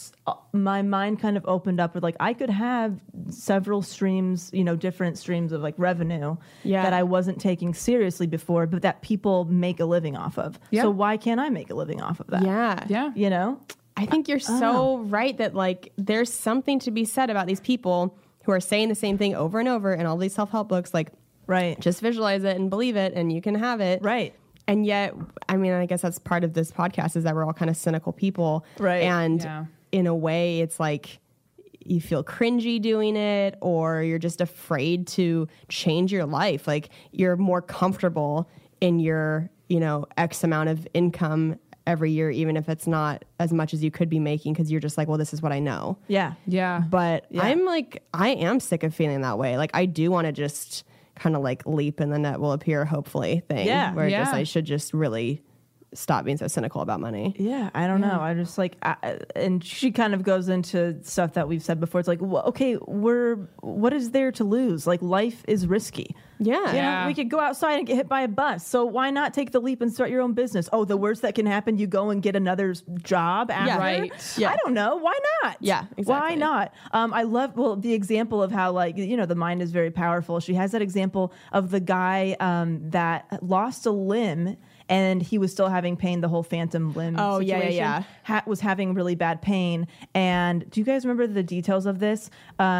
Speaker 1: my mind kind of opened up with like, I could have several streams, different streams of like revenue that I wasn't taking seriously before, but that people make a living off of.
Speaker 5: Yeah.
Speaker 1: So why can't I make a living off of that?
Speaker 4: Yeah.
Speaker 5: Yeah.
Speaker 4: I think you're so right that like there's something to be said about these people who are saying the same thing over and over in all these self-help books. Like,
Speaker 1: Right.
Speaker 4: just visualize it and believe it and you can have it.
Speaker 1: Right.
Speaker 4: And yet, I mean, I guess that's part of this podcast is that we're all kind of cynical people.
Speaker 1: Right.
Speaker 4: And
Speaker 5: Yeah.
Speaker 4: in a way, it's like you feel cringy doing it or you're just afraid to change your life. Like you're more comfortable in your, X amount of income every year, even if it's not as much as you could be making because you're just like, well, this is what I know.
Speaker 1: Yeah.
Speaker 5: Yeah.
Speaker 4: But I'm like, I am sick of feeling that way. Like I do want to just kind of like leap and the net will appear, hopefully thing.
Speaker 1: Yeah.
Speaker 4: Where
Speaker 5: Yeah.
Speaker 4: just I should just really stop being so cynical about money.
Speaker 1: Yeah, I don't know. I just like, and she kind of goes into stuff that we've said before. It's like, well, okay, what is there to lose? Like, life is risky.
Speaker 4: Yeah.
Speaker 5: Yeah.
Speaker 1: We could go outside and get hit by a bus. So why not take the leap and start your own business? Oh, the worst that can happen, you go and get another job after?
Speaker 5: Right.
Speaker 4: Yeah.
Speaker 1: I don't know. Why not?
Speaker 4: Yeah,
Speaker 1: Why
Speaker 4: exactly.
Speaker 1: not? I love, the example of how, like, the mind is very powerful. She has that example of the guy that lost a limb and he was still having pain, the whole phantom limb situation. Was having really bad pain. And do you guys remember the details of this?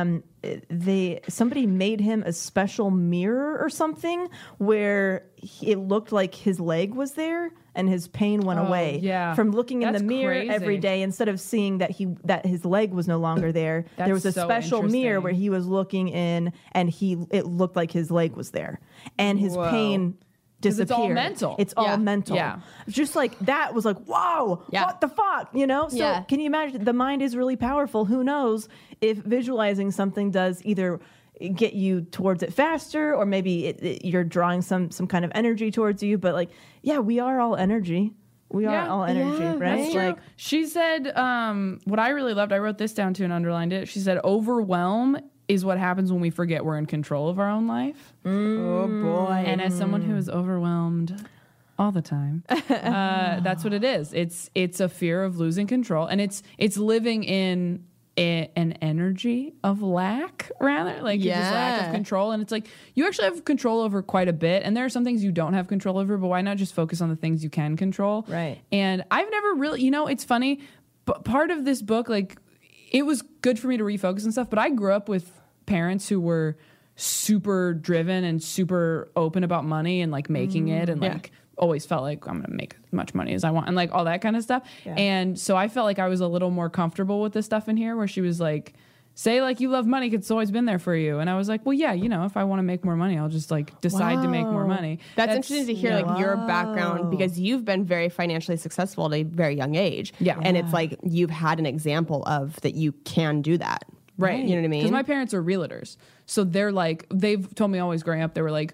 Speaker 1: Somebody made him a special mirror or something where it looked like his leg was there and his pain went away.
Speaker 5: Yeah.
Speaker 1: From looking in
Speaker 5: That's
Speaker 1: the mirror
Speaker 5: crazy.
Speaker 1: every day, instead of seeing that his leg was no longer there, there
Speaker 5: That's
Speaker 1: was a
Speaker 5: so
Speaker 1: special mirror
Speaker 5: interesting.
Speaker 1: where he was looking in and it looked like his leg was there. And his pain
Speaker 5: 'Cause
Speaker 1: disappeared.
Speaker 5: it's all mental.
Speaker 1: It's all
Speaker 4: Yeah.
Speaker 1: mental.
Speaker 5: Yeah.
Speaker 1: Just like that was like, whoa,
Speaker 4: Yeah.
Speaker 1: what the fuck? So
Speaker 4: Yeah.
Speaker 1: can you imagine? The mind is really powerful. Who knows if visualizing something does either get you towards it faster or maybe you're drawing some kind of energy towards you. But like, yeah, we are all energy. We are all energy, right?
Speaker 5: That's true.
Speaker 1: Like,
Speaker 5: She said, what I really loved, I wrote this down too and underlined it. She said, overwhelm is what happens when we forget we're in control of our own life.
Speaker 4: Oh boy.
Speaker 5: And as someone who is overwhelmed all the time, that's what it is. It's a fear of losing control, and it's living in an energy of lack, rather like just lack of control. And it's like you actually have control over quite a bit, and there are some things you don't have control over. But why not just focus on the things you can control?
Speaker 1: Right.
Speaker 5: And I've never really, it's funny, but part of this book, like, it was good for me to refocus and stuff. But I grew up with parents who were super driven and super open about money and like making it and like always felt like I'm gonna make as much money as I want and like all that kind of stuff. And so I felt like I was a little more comfortable with this stuff in here where she was like, say like you love money 'cause it's always been there for you. And I was like, well, yeah, if I want to make more money, I'll just like decide to make more money.
Speaker 4: That's interesting to hear like your background because you've been very financially successful at a very young age.
Speaker 5: Yeah.
Speaker 4: And it's like you've had an example of that you can do that.
Speaker 5: Right.
Speaker 4: You know what I mean?
Speaker 5: Because my parents are realtors. So they're like, they've told me always growing up, they were like,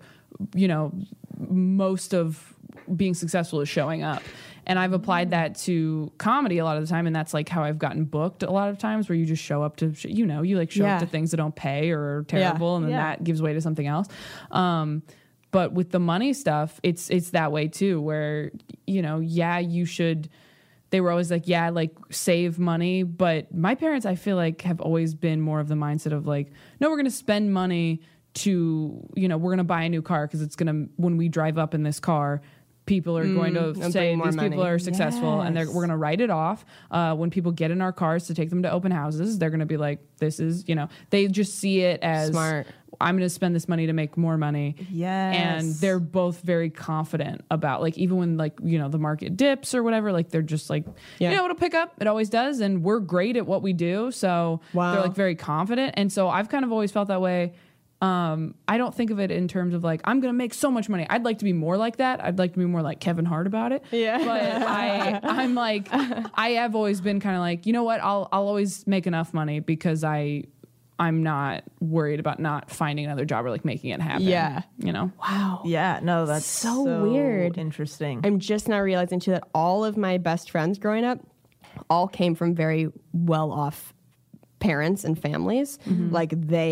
Speaker 5: most of being successful is showing up. And I've applied that to comedy a lot of the time. And that's like how I've gotten booked a lot of times where you just show up to, you like show up to things that don't pay or are terrible. And then that gives way to something else. But But with the money stuff, it's that way too, where, you know, you should. They were always like, like save money. But my parents, I feel like, have always been more of the mindset of like, no, we're going to spend money to, you know, we're going to buy a new car because it's going to, when we drive up in this car, people are going to say these people are successful, and we're going to write it off. When people get in our cars to take them to open houses, they're going to be like, this is, you know, they just see it as smart. I'm going to spend this money to make more money.
Speaker 1: Yes.
Speaker 5: And they're both very confident about, like, even when, like, you know, the market dips or whatever, like, they're just like, you know, it'll pick up. It always does. And we're great at what we do. So they're like very confident. And so I've kind of always felt that way. I don't think of it in terms of like, I'm going to make so much money. I'd like to be more like that. I'd like to be more like Kevin Hart about it. Yeah. But I'm like, I have always been kind of like, you know what? I'll always make enough money because I'm not worried about not finding another job or like making it happen. Yeah. You know?
Speaker 4: Wow.
Speaker 1: Yeah. No, that's
Speaker 4: so weird.
Speaker 1: Interesting.
Speaker 4: I'm just now realizing too that all of my best friends growing up all came from very well off parents and families. Like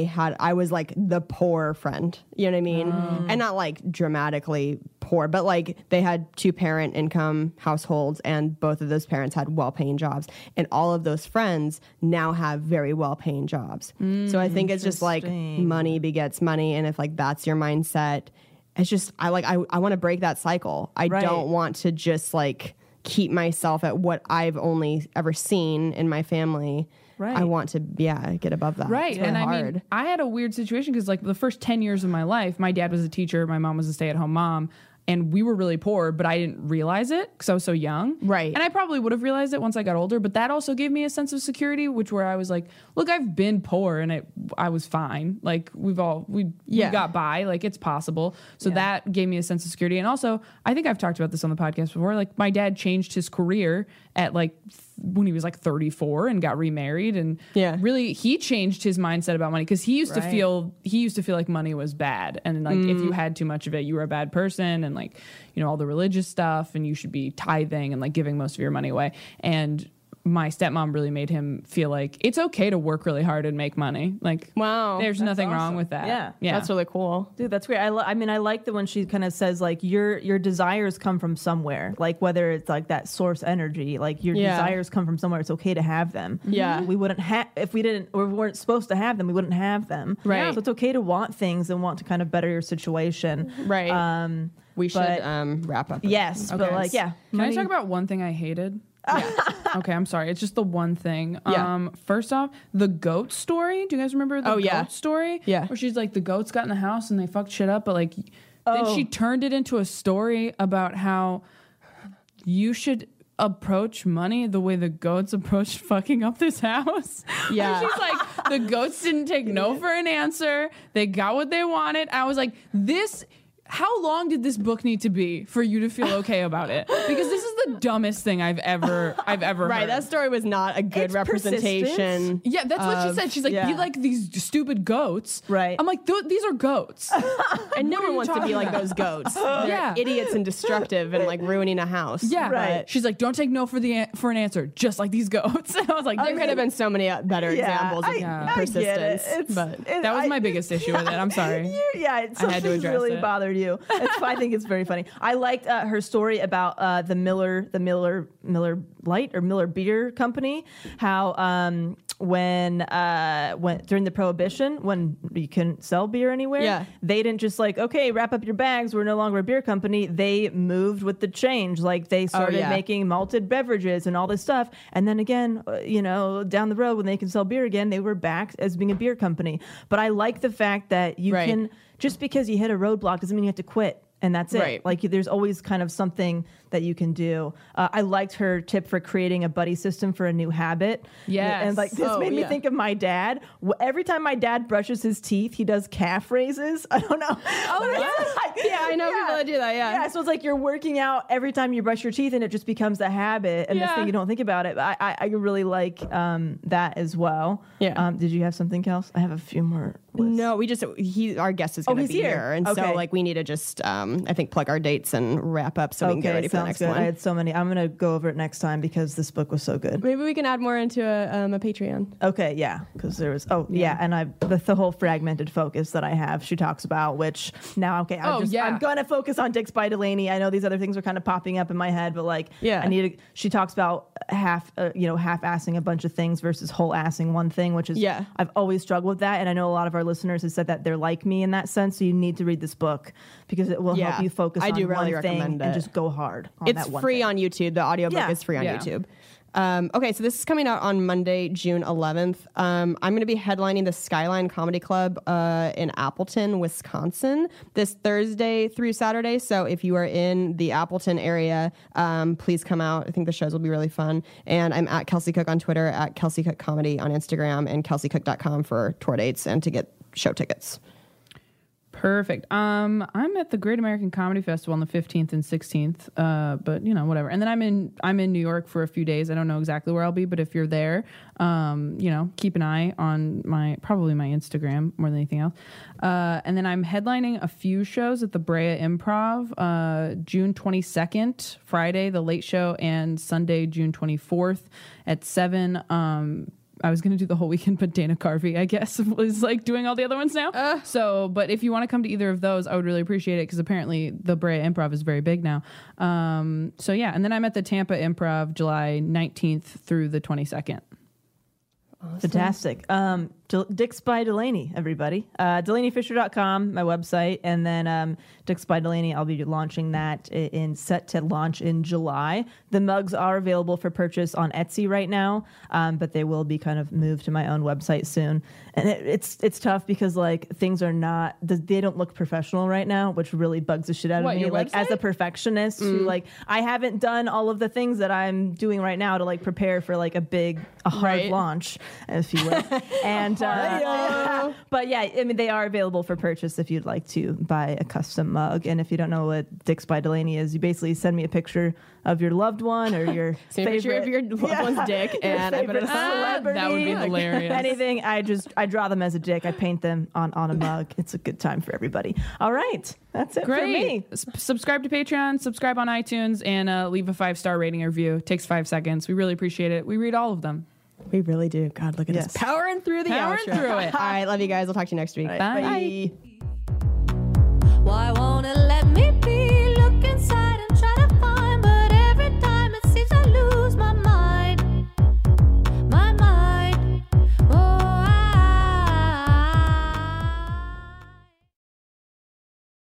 Speaker 4: I was like the poor friend, you know what I mean? And not like dramatically poor, but like they had 2-parent income households, and both of those parents had well-paying jobs, and all of those friends now have very well-paying jobs. So I think it's just like money begets money, and if like that's your mindset, it's just I want to break that cycle. I don't want to just like keep myself at what I've only ever seen in my family. Right. I want to, get above that.
Speaker 5: Right. And I mean, I had a weird situation because like the first 10 years of my life, my dad was a teacher. My mom was a stay-at-home mom. And we were really poor, but I didn't realize it because I was so young. Right. And I probably would have realized it once I got older, but that also gave me a sense of security, where I was like, look, I've been poor and I was fine. Like we got by, like it's possible. So that gave me a sense of security. And also, I think I've talked about this on the podcast before. Like my dad changed his career at like when he was like 34 and got remarried, and really he changed his mindset about money because he used to feel like money was bad, and like if you had too much of it, you were a bad person, and like, you know, all the religious stuff, and you should be tithing and like giving most of your money away. And my stepmom really made him feel like it's okay to work really hard and make money. Like, wow, there's nothing wrong with that.
Speaker 1: Yeah.
Speaker 4: That's really cool.
Speaker 1: Dude, that's great. I like the when she kind of says like your desires come from somewhere, like whether it's like that source energy, like your desires come from somewhere. It's okay to have them. Yeah. We wouldn't have, if we weren't supposed to have them, we wouldn't have them. Right. So it's okay to want things and want to kind of better your situation.
Speaker 4: Right. We should wrap up.
Speaker 1: Yes. Okay. But like,
Speaker 5: Can I talk about one thing I hated? Okay, I'm sorry. It's just the one thing. First off, the goat story. Do you guys remember the goat story? Yeah. Where she's like, the goats got in the house and they fucked shit up, but like, then she turned it into a story about how you should approach money the way the goats approached fucking up this house. Yeah. She's like, the goats didn't take no for an answer. They got what they wanted. I was like, how long did this book need to be for you to feel okay about it? Because this is the dumbest thing I've ever
Speaker 4: right,
Speaker 5: heard.
Speaker 4: That story was not a good representation.
Speaker 5: Yeah, that's what she said. She's like, you like these stupid goats.
Speaker 1: Right.
Speaker 5: I'm like, these are goats.
Speaker 4: And no one wants to be like those goats. They're idiots and destructive and like ruining a house.
Speaker 5: Yeah. Right. She's like, don't take no for an answer, just like these goats. And I was like,
Speaker 4: there could have been so many better examples of persistence.
Speaker 5: That was my biggest issue with it. I'm sorry.
Speaker 1: I had to address really bothered you. I think it's very funny. I liked her story about the Miller Lite or Miller Beer Company. How when during the Prohibition, when you couldn't sell beer anywhere, they didn't just like, okay, wrap up your bags, we're no longer a beer company. They moved with the change. Like they started making malted beverages and all this stuff. And then again, down the road when they can sell beer again, they were back as being a beer company. But I like the fact that you can, just because you hit a roadblock doesn't mean you have to quit. And that's it. Right. Like there's always kind of something that you can do. I liked her tip for creating a buddy system for a new habit.
Speaker 5: Yes.
Speaker 1: And like this made me think of my dad. Every time my dad brushes his teeth, he does calf raises. I don't know.
Speaker 4: I know people that do that.
Speaker 1: Yeah. So it's like you're working out every time you brush your teeth, and it just becomes a habit. And this thing you don't think about it. But I really like that as well. Yeah. Did you have something else? I have a few more lists.
Speaker 4: No, our guest is going to be here. And so like we need to just I think plug our dates and wrap up so we can get ready for the the next
Speaker 1: good.
Speaker 4: one.
Speaker 1: I had so many. I'm going to go over it next time because this book was so good.
Speaker 4: Maybe we can add more into a Patreon.
Speaker 1: Okay, yeah, because there was and the whole fragmented focus that I have, she talks about, which now I'm gonna focus on Dix by Delaney. I know these other things are kind of popping up in my head, but I need to. She talks about half-assing a bunch of things versus whole-assing one thing, which is I've always struggled with that, and I know a lot of our listeners have said that they're like me in that sense. So you need to read this book because it will help you focus on one thing and just go hard on that one thing.
Speaker 4: It's free on YouTube. The audiobook is free on YouTube. Okay, so this is coming out on Monday, June 11th. I'm going to be headlining the Skyline Comedy Club in Appleton, Wisconsin, this Thursday through Saturday. So if you are in the Appleton area, please come out. I think the shows will be really fun. And I'm at Kelsey Cook on Twitter, at Kelsey Cook Comedy on Instagram, and kelseycook.com for tour dates and to get show tickets.
Speaker 5: Perfect. I'm at the Great American Comedy Festival on the 15th and 16th, but whatever. And then I'm in New York for a few days. I don't know exactly where I'll be, but if you're there, keep an eye on probably my Instagram more than anything else. And then I'm headlining a few shows at the Brea Improv, June 22nd, Friday, The Late Show, and Sunday, June 24th at 7. I was going to do the whole weekend, but Dana Carvey, I guess, was doing all the other ones now. But if you want to come to either of those, I would really appreciate it because apparently the Brea Improv is very big now. And then I'm at the Tampa Improv July 19th through the 22nd.
Speaker 1: Awesome. Fantastic. Dix by Delaney, everybody. DelaneyFisher.com, my website. And then Dix by Delaney, I'll be launching that set to launch in July. The mugs are available for purchase on Etsy right now, but they will be kind of moved to my own website soon. And it's tough because things are not, they don't look professional right now, which really bugs the shit out of me. As a perfectionist who I haven't done all of the things that I'm doing right now to prepare for a hard launch, if you will. And but yeah, I mean, they are available for purchase if you'd like to buy a custom mug. And if you don't know what Dix by Delaney is, you basically send me a picture of your loved one or your
Speaker 4: favorite of your loved one's dick, and I put it
Speaker 1: celebrity.
Speaker 5: That would be hilarious.
Speaker 1: Anything, I draw them as a dick. I paint them on a mug. It's a good time for everybody. All right, that's it for me.
Speaker 5: Subscribe to Patreon, subscribe on iTunes, and leave a 5-star rating or review. It takes 5 seconds. We really appreciate it. We read all of them.
Speaker 4: We really do. God, look at us powering through the outro.
Speaker 5: Through it.
Speaker 4: All right, love you guys. I'll talk to you next week.
Speaker 1: Right,
Speaker 5: bye.
Speaker 1: Bye.